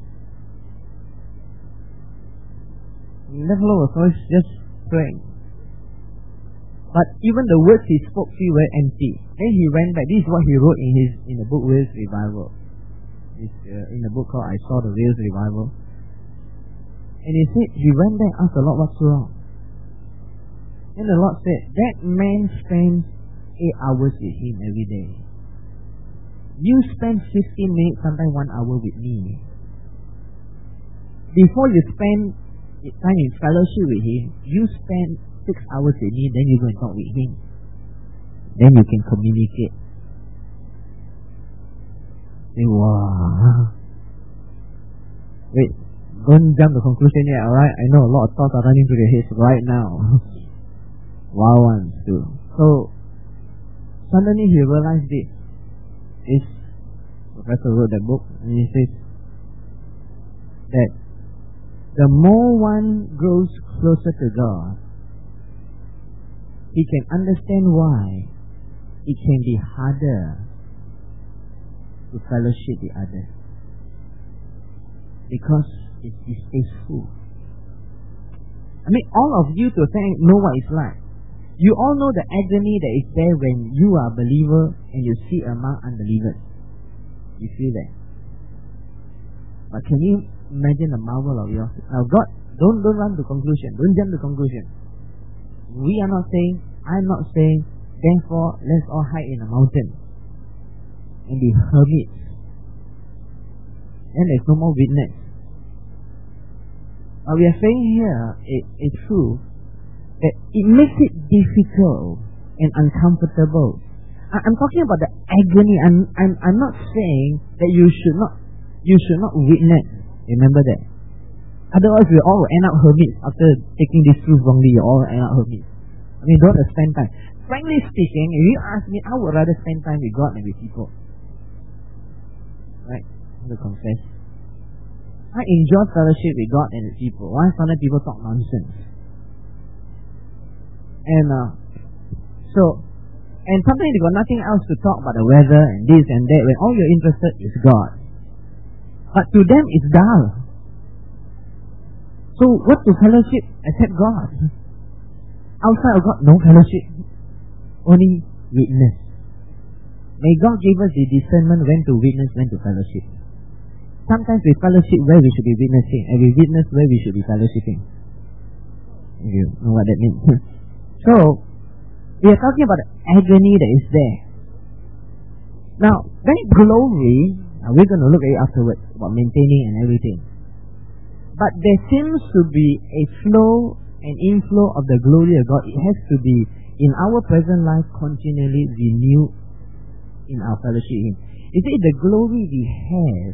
And the fellow was always just praying. But even the words he spoke to were empty. Then he went back. This is what he wrote in his in the book Wales Revival. This, uh, in the book called I Saw the Wales Revival. And he said he went back and asked the Lord what's wrong. And the Lord said, that man spends eight hours with Him every day. You spend fifteen minutes, sometimes one hour with me. Before you spend time in fellowship with Him, you spend six hours with me, then you go and talk with Him. Then you can communicate. Say, wow. Wait, don't jump to conclusion yet, alright? I know a lot of thoughts are running through your heads right now. Wow ones too. So, suddenly he realized this. This professor wrote that book, and he says that the more one grows closer to God, he can understand why it can be harder to fellowship the other. Because it's distasteful. I mean, all of you to think know what it's like. You all know the agony that is there when you are a believer and you see among unbelievers. You feel that. But can you imagine the marvel of yours? Now God, don't, don't run to conclusion. Don't jump to conclusion. We are not saying, I'm not saying, therefore let's all hide in a mountain and be hermits. And there's no more witness. But we are saying here, it, it's true, that it makes it difficult and uncomfortable. I, I'm talking about the agony. I'm, I'm, I'm not saying that you should not, you should not witness. Remember that. Otherwise, we all will end up hermits. After taking this truth wrongly, you all end up hermits. I mean, don't spend time. Frankly speaking, if you ask me, I would rather spend time with God than with people. Right? I have to confess. I enjoy fellowship with God and with people. Why? Sometimes people talk nonsense. And uh, so, and sometimes they got nothing else to talk about the weather and this and that when all you're interested is God. But to them it's dull. So what to fellowship except God? Outside of God, no fellowship. Only witness. May God give us the discernment when to witness, when to fellowship. Sometimes we fellowship where we should be witnessing, and we witness where we should be fellowshipping. If you know what that means. So, we are talking about the agony that is there. Now, that glory, now we're going to look at it afterwards, about maintaining and everything. But there seems to be a flow and inflow of the glory of God. It has to be, in our present life, continually renewed in our fellowship. You see, the glory we have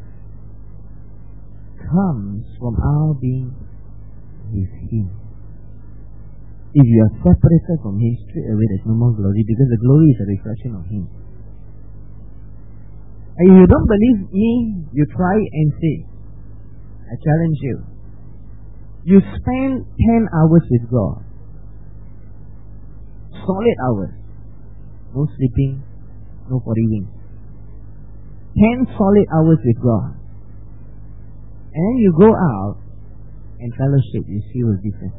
comes from our being with Him. If you are separated from Him, straight away there's no more glory, because the glory is a reflection of Him. And if you don't believe me, you try and see. I challenge you. You spend ten hours with God. Solid hours. No sleeping, no forty wings. Ten solid hours with God. And then you go out and fellowship, you see what's different.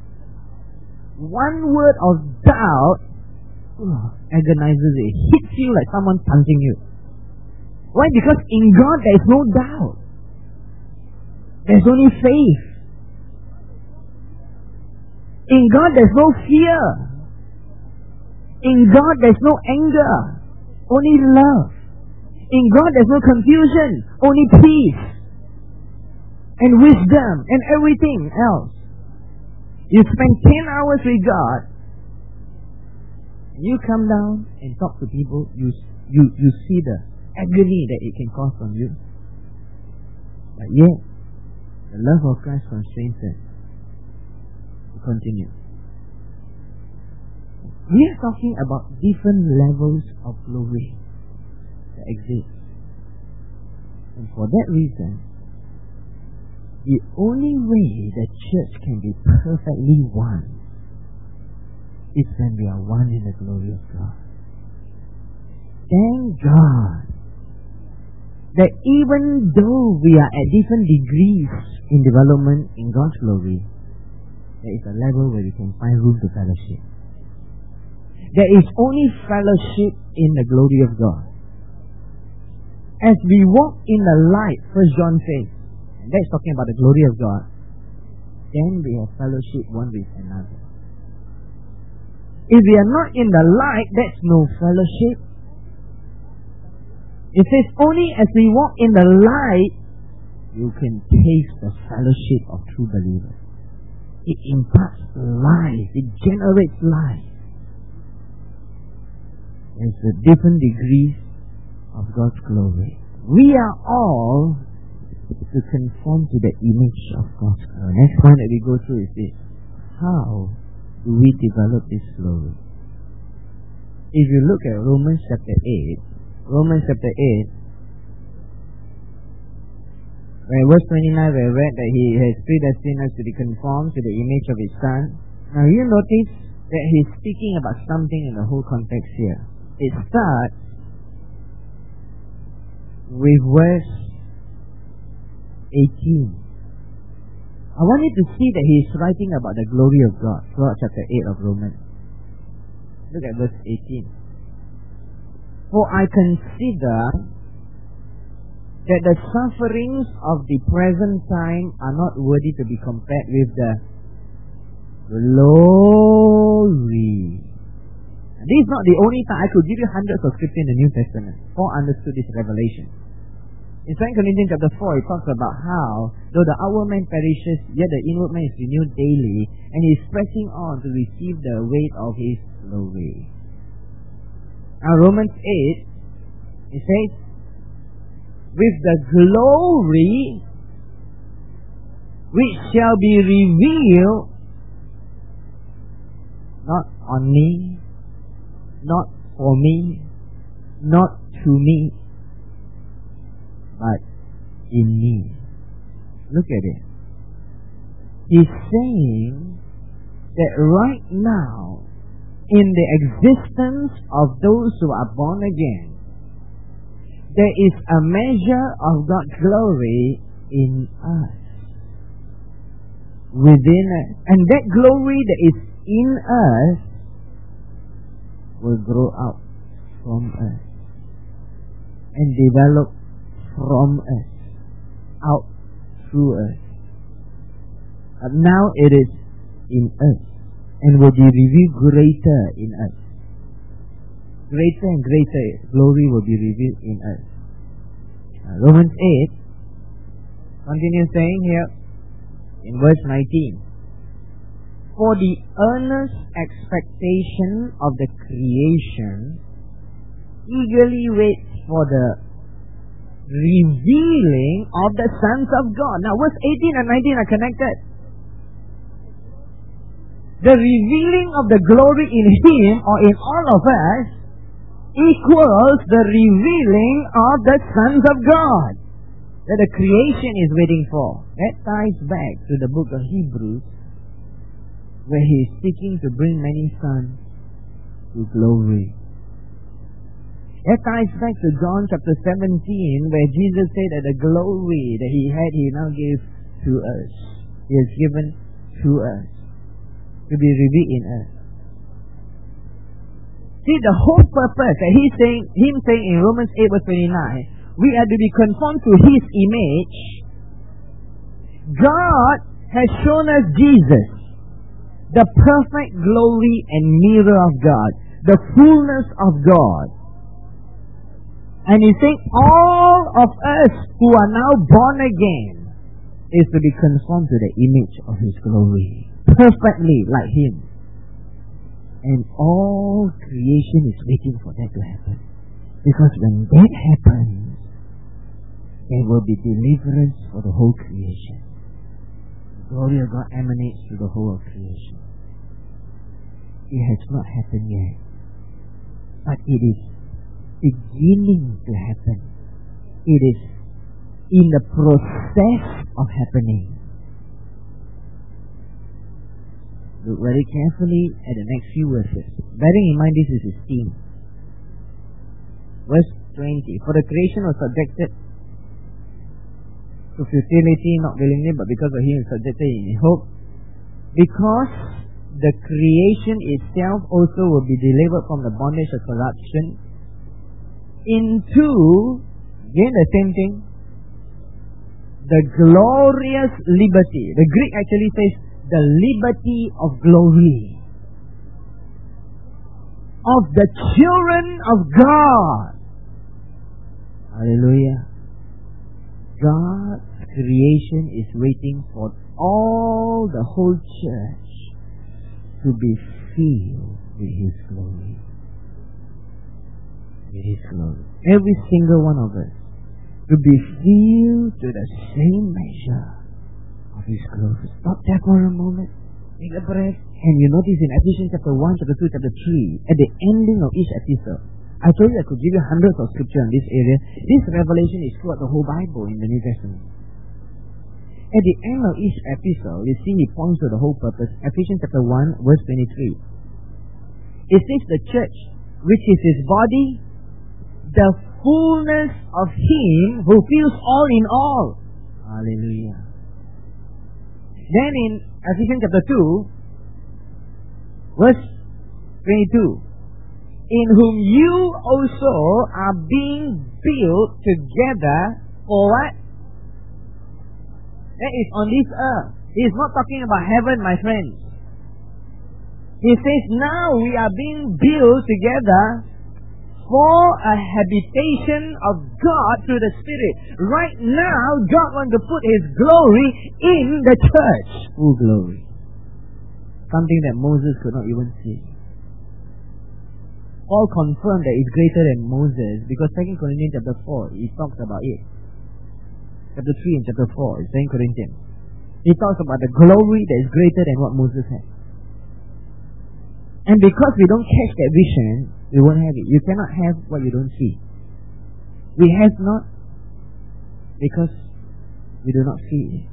One word of doubt oh, agonizes you. It hits you like someone punching you. Why? Because in God there is no doubt. There's only faith. In God there's no fear. In God there's no anger. Only love. In God there's no confusion. Only peace. And wisdom and everything else. You spend ten hours with God, and you come down and talk to people, you you you see the agony that it can cause on you. But yet, the love of Christ constrains us to continue. We are talking about different levels of glory that exist. And for that reason, the only way the church can be perfectly one is when we are one in the glory of God. Thank God that even though we are at different degrees in development in God's glory, there is a level where we can find room to fellowship. There is only fellowship in the glory of God. As we walk in the light, First John says, and that's talking about the glory of God, then we have fellowship one with another. If we are not in the light, that's no fellowship. It says only as we walk in the light, you can taste the fellowship of true believers. It imparts life. It generates life. There's a different degrees of God's glory. We are all to conform to the image of God's glory. Next point that we go through is this. How do we develop this glory? If you look at Romans chapter eight, Romans chapter eight, where verse twenty-nine we read that He has predestined us to be conformed to the image of His Son. Now you notice that He's speaking about something in the whole context here. It starts with verse eighteen. I want you to see that He is writing about the glory of God throughout chapter eight of Romans. Look at verse eighteen. For I consider that the sufferings of the present time are not worthy to be compared with the glory. And this is not the only time. I could give you hundreds of scripture in the New Testament. Paul understood this revelation. In Second Corinthians chapter four, it talks about how, though the outward man perishes, yet the inward man is renewed daily, and he is pressing on to receive the weight of his glory. Now Romans eight, it says, with the glory which shall be revealed not on me, not for me, not to me, but in me. Look at it. He's saying that right now, in the existence of those who are born again, there is a measure of God's glory in us, within us. And that glory that is in us will grow out from us and develop from us, out through us. But now it is in us and will be revealed greater in us. Greater and greater glory will be revealed in us. Now, Romans eight continues saying here in verse nineteen, for the earnest expectation of the creation eagerly waits for the revealing of the sons of God. Now verse eighteen and nineteen are connected. The revealing of the glory in Him or in all of us equals the revealing of the sons of God that the creation is waiting for. That ties back to the book of Hebrews, where he is seeking to bring many sons to glory. That ties back to John chapter seventeen, where Jesus said that the glory that He had, He now gave to us. He has given to us to be revealed in us. See, the whole purpose that he's saying, him saying in Romans eight verse twenty-nine, we are to be conformed to His image. God has shown us Jesus, the perfect glory and mirror of God, the fullness of God. And He's saying all of us who are now born again is to be conformed to the image of His glory, perfectly like Him. And all creation is waiting for that to happen. Because when that happens, there will be deliverance for the whole creation. The glory of God emanates through the whole of creation. It has not happened yet, but it is beginning to happen. It is in the process of happening. Look very carefully at the next few verses, bearing in mind this is his theme. Verse twenty, for the creation was subjected to futility, not willingly, but because of Him is subjected in hope, because the creation itself also will be delivered from the bondage of corruption into, again the same thing, the glorious liberty. The Greek actually says the liberty of glory. of the children of God. Hallelujah. God's creation is waiting for all the whole church to be filled with His glory. With His glory. Every single one of us to be filled to the same measure of His glory. Stop there for a moment. Take a breath. And you notice in Ephesians chapter one, chapter two, chapter three, at the ending of each epistle, I told you I could give you hundreds of scripture in this area. This revelation is throughout the whole Bible in the New Testament. At the end of each epistle, you see he points to the whole purpose. Ephesians chapter one, verse twenty-three. It says the church, which is His body, the fullness of Him who fills all in all. Hallelujah. Then in Ephesians chapter two, verse twenty-two, in whom you also are being built together for what? That is on this earth. He is not talking about heaven, my friends. He says now we are being built together for a habitation of God through the Spirit. Right now, God wants to put His glory in the church. Full glory. Something that Moses could not even see. Paul confirmed that He's greater than Moses because Second Corinthians chapter four, he talks about it. Chapter three and chapter four is Second Corinthians. He talks about the glory that is greater than what Moses had. And because we don't catch that vision, we won't have it. You cannot have what you don't see. We have not because we do not see it.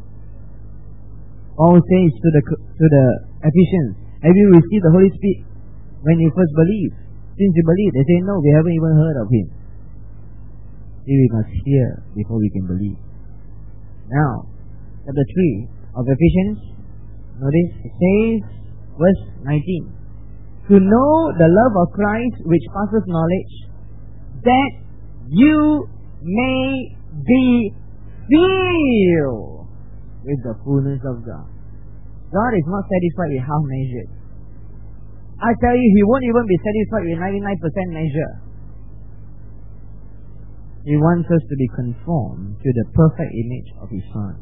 Paul says to the to the Ephesians, have you received the Holy Spirit when you first believed? Since you believe, they say no, we haven't even heard of Him. See, we must hear before we can believe. Now, chapter three of Ephesians, notice it says, verse nineteen, to know the love of Christ which passes knowledge, that you may be filled with the fullness of God. God is not satisfied with half measure. I tell you, He won't even be satisfied with ninety-nine percent measure. He wants us to be conformed to the perfect image of His Son.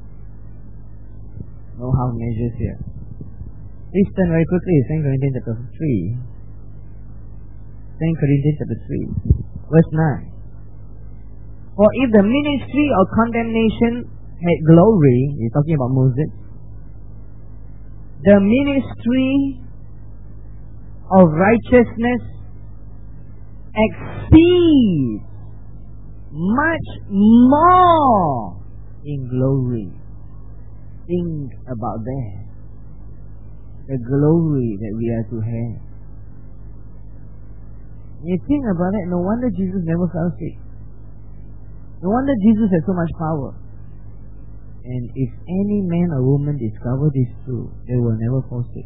No half measures here. Please turn very quickly to Second Corinthians chapter three. Second Corinthians chapter three, verse nine. For if the ministry of condemnation had glory, he's talking about Moses, the ministry of righteousness exceeds much more in glory. Think about that. The glory that we are to have. You think about it, no wonder Jesus never fell sick. No wonder Jesus had so much power. And if any man or woman discover this truth, they will never fall sick.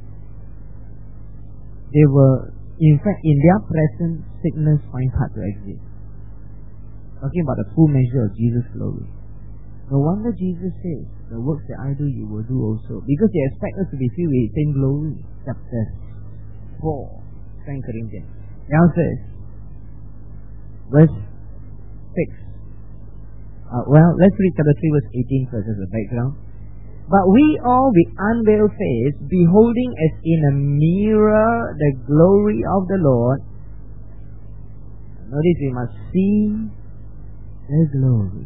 They will, in fact, in their presence, sickness finds hard to exist. Talking about the full measure of Jesus' glory. No wonder Jesus says, the works that I do, you will do also. Because He expects us to be filled with His same glory. Chapter four, Second Corinthians. Now says, verse six. Uh, well, let's read chapter three, verse eighteen first as a background. But we all with unveiled face, beholding as in a mirror the glory of the Lord. Notice we must see the glory.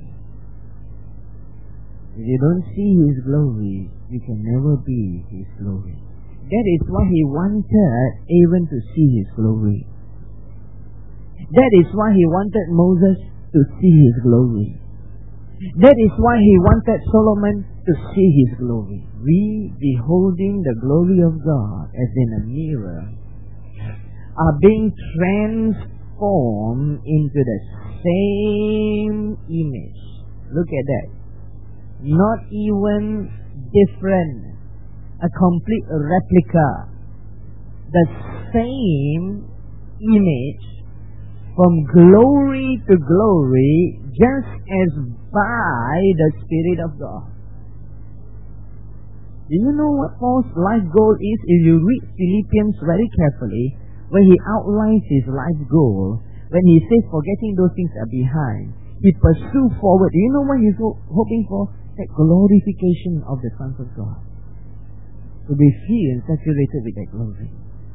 If you don't see His glory, you can never be His glory. That is why He wanted Aaron to see His glory. That is why He wanted Moses to see His glory. That is why He wanted Solomon to see His glory. We, beholding the glory of God as in a mirror, are being transformed into the same image. Look at that. Not even different. A complete replica. The same image from glory to glory, just as by the Spirit of God. Do you know what Paul's life goal is? If you read Philippians very carefully, where he outlines his life goal, when he says forgetting those things are behind, he pursues forward. Do you know what he's ho- hoping for? That glorification of the sons of God. To be filled and saturated with that glory.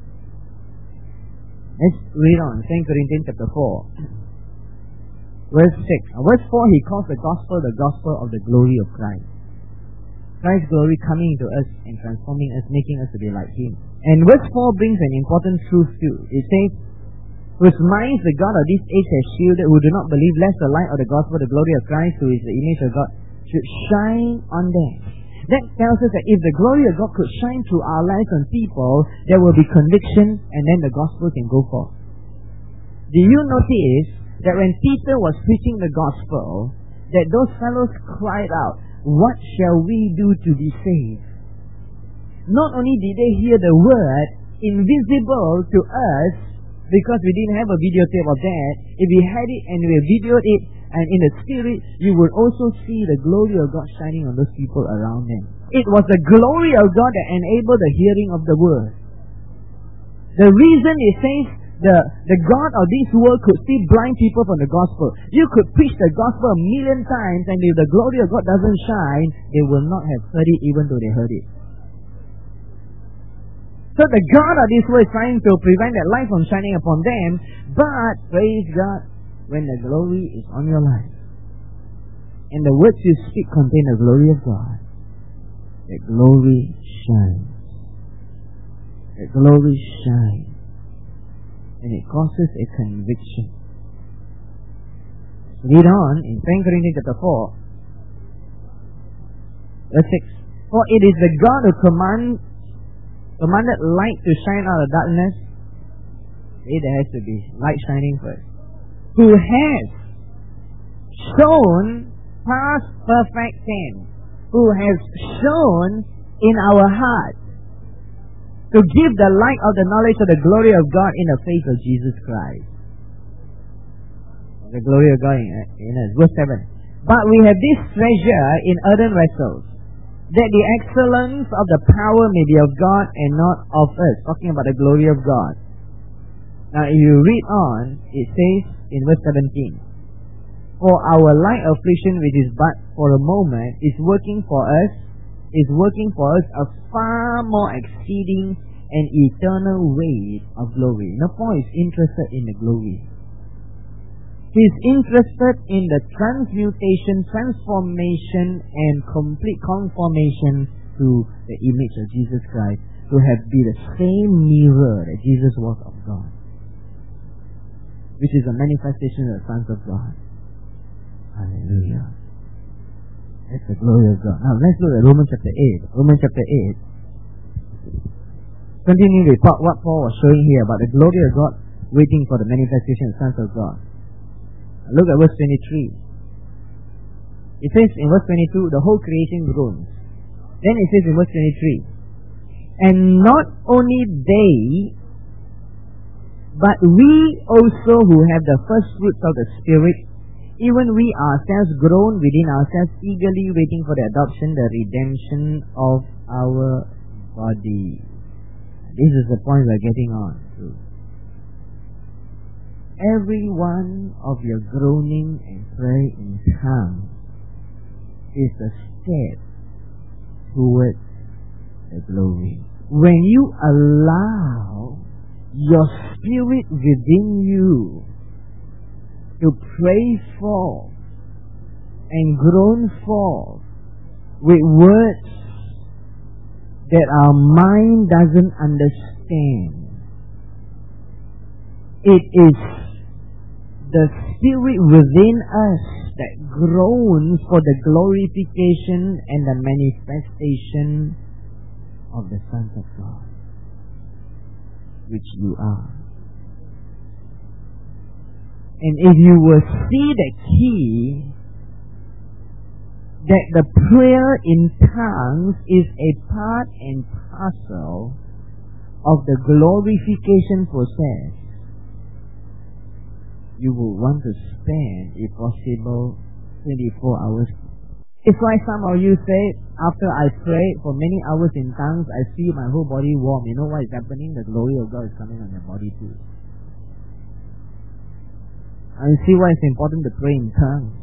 Let's read on. Second Corinthians chapter four. Verse six. Verse four, he calls the gospel the gospel of the glory of Christ. Christ's glory coming into us and transforming us, making us to be like Him. And verse four brings an important truth too. It says, whose minds the God of this age has shielded, who do not believe, lest the light of the gospel, the glory of Christ, who is the image of God, should shine on them. That tells us that if the glory of God could shine through our lives on people, there will be conviction, and then the gospel can go forth. Do you notice that when Peter was preaching the gospel, that those fellows cried out, what shall we do to be saved? Not only did they hear the word invisible to us, because we didn't have a videotape of that, if we had it and we videoed it, and in the spirit, you would also see the glory of God shining on those people around them. It was the glory of God that enabled the hearing of the word. The reason it says the, the God of this world could see blind people from the gospel. You could preach the gospel a million times, and if the glory of God doesn't shine, they will not have heard it even though they heard it. So the God of this world is trying to prevent that light from shining upon them, but praise God, when the glory is on your life, and the words you speak contain the glory of God, the glory shines. The glory shines. And it causes a conviction. Read on in Second Corinthians chapter four, verse six. For it is the God who command, commanded light to shine out of darkness. See, there has to be light shining first. Who has shown past perfect tense, who has shown in our hearts to give the light of the knowledge of the glory of God in the face of Jesus Christ. The glory of God in, in us. Verse seven. But we have this treasure in earthen vessels, that the excellence of the power may be of God and not of us. Talking about the glory of God. Now if you read on, it says in verse seventeen, for our light affliction, which is but for a moment, is working for us, is working for us a far more exceeding and eternal weight of glory. Now Paul is interested in the glory. He is interested in the transmutation, transformation, and complete conformation to the image of Jesus Christ, to have be the same mirror that Jesus was of God, which is a manifestation of the sons of God. Hallelujah. That's the glory of God. Now let's look at Romans chapter eight. Romans chapter eight. Continuing with what Paul was showing here about the glory of God waiting for the manifestation of the sons of God. Look at verse twenty-three. It says in verse twenty-two, the whole creation groans. Then it says in verse twenty-three, and not only they, but we also who have the first fruits of the Spirit, even we ourselves groan within ourselves, eagerly waiting for the adoption, the redemption of our body. This is the point we're getting on to. Every one of your groaning and prayer in tongues is a step towards the glory. When you allow your spirit within you to pray forth and groan forth with words that our mind doesn't understand, it is the spirit within us that groans for the glorification and the manifestation of the sons of God, which you are. And if you will see the key, that the prayer in tongues is a part and parcel of the glorification process, you will want to spend, if possible, twenty-four hours It's why some of you say, after I pray for many hours in tongues, I feel my whole body warm. You know what is happening? The glory of God is coming on your body too. And you see why it's important to pray in tongues.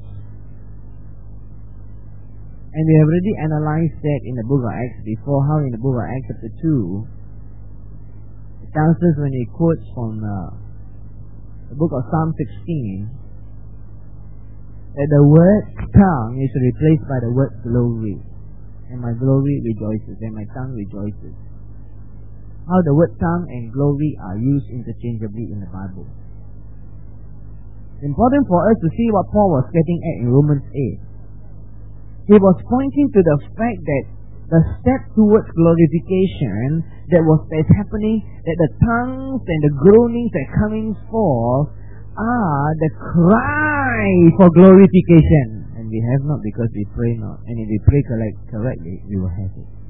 And we have already analyzed that in the book of Acts before, how in the book of Acts chapter two, it tells us when he quotes from uh, the book of Psalm sixteen, that the word tongue is replaced by the word glory. And my glory rejoices, and my tongue rejoices. How the word tongue and glory are used interchangeably in the Bible. It's important for us to see what Paul was getting at in Romans eight. He was pointing to the fact that the step towards glorification that was that's happening, that the tongues and the groanings that are coming forth are the cry for glorification. And we have not because we pray not. And if we pray correct, correctly, we will have it.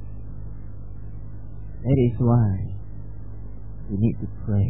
That is why we need to pray.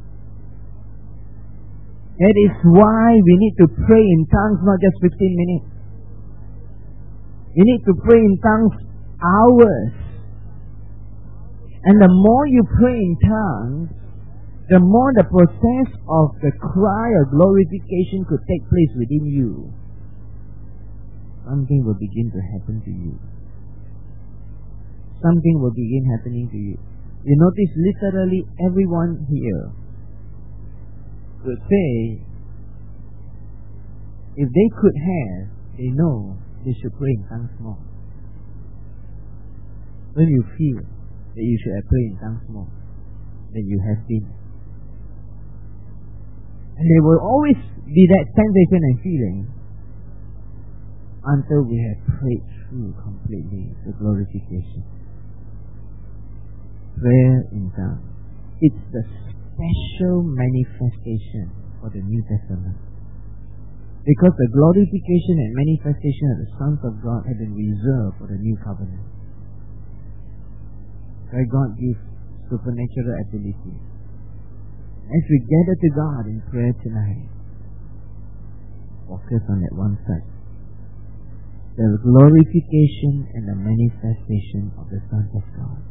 That is why we need to pray in tongues, not just fifteen minutes. You need to pray in tongues hours. And the more you pray in tongues, the more the process of the cry of glorification could take place within you. Something will begin to happen to you. Something will begin happening to you. You notice literally everyone here could say, if they could have, they know they should pray in tongues more. When you feel that you should have prayed in tongues more than you have been. And there will always be that sensation and feeling until we have prayed through completely the glorification. Prayer in tongues. It's the special manifestation for the New Testament. Because the glorification and manifestation of the sons of God have been reserved for the new covenant. Where God gives supernatural ability. As we gather to God in prayer tonight, focus on that one side. The glorification and the manifestation of the sons of God.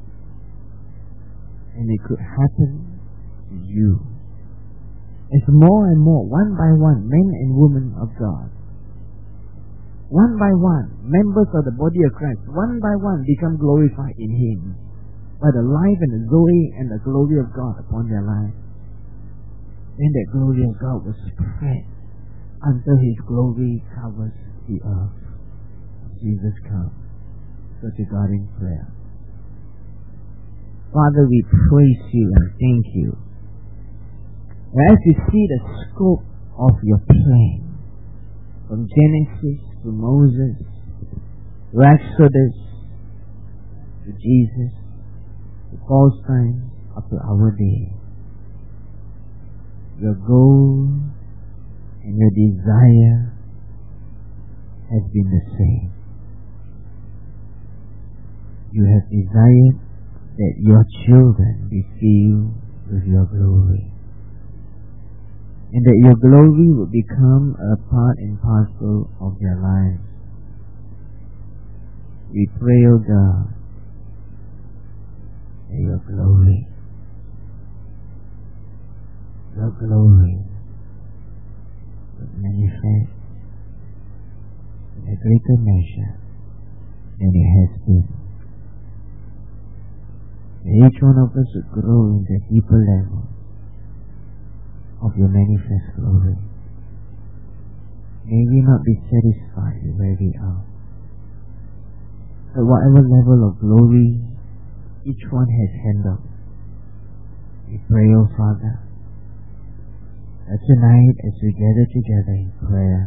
And it could happen to you. As more and more, one by one, men and women of God, one by one, members of the body of Christ, one by one become glorified in Him by the life and the Zoe and the glory of God upon their lives. Then that glory of God will spread until His glory covers the earth. Jesus comes. So to God in prayer. Father, we praise You and thank You. As we see the scope of Your plan, from Genesis to Moses, to Exodus, to Jesus, to Paul's time, up to our day, Your goal and Your desire has been the same. You have desired that Your children be filled with Your glory, and that Your glory would become a part and parcel of their lives. We pray, O God, that Your glory, Your glory would manifest in a greater measure than it has been. That each one of us would grow in the deeper level of Your manifest glory. May we not be satisfied with where we are. But whatever level of glory each one has handled, we pray, O Father, that tonight as we gather together in prayer,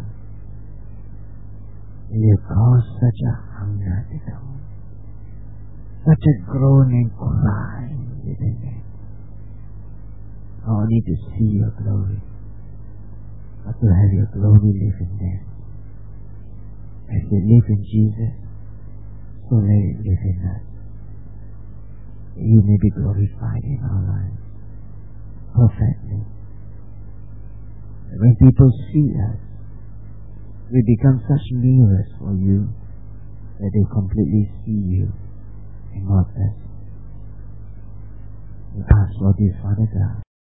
may You cause such a hunger to come, such a groaning cry within them. Not only to see Your glory, but to have Your glory live in them. As they live in Jesus, so let it live in us. That You may be glorified in our lives perfectly. That when people see us, we become such mirrors for you that they completely see you and not us. We ask, Lord, dear Father God,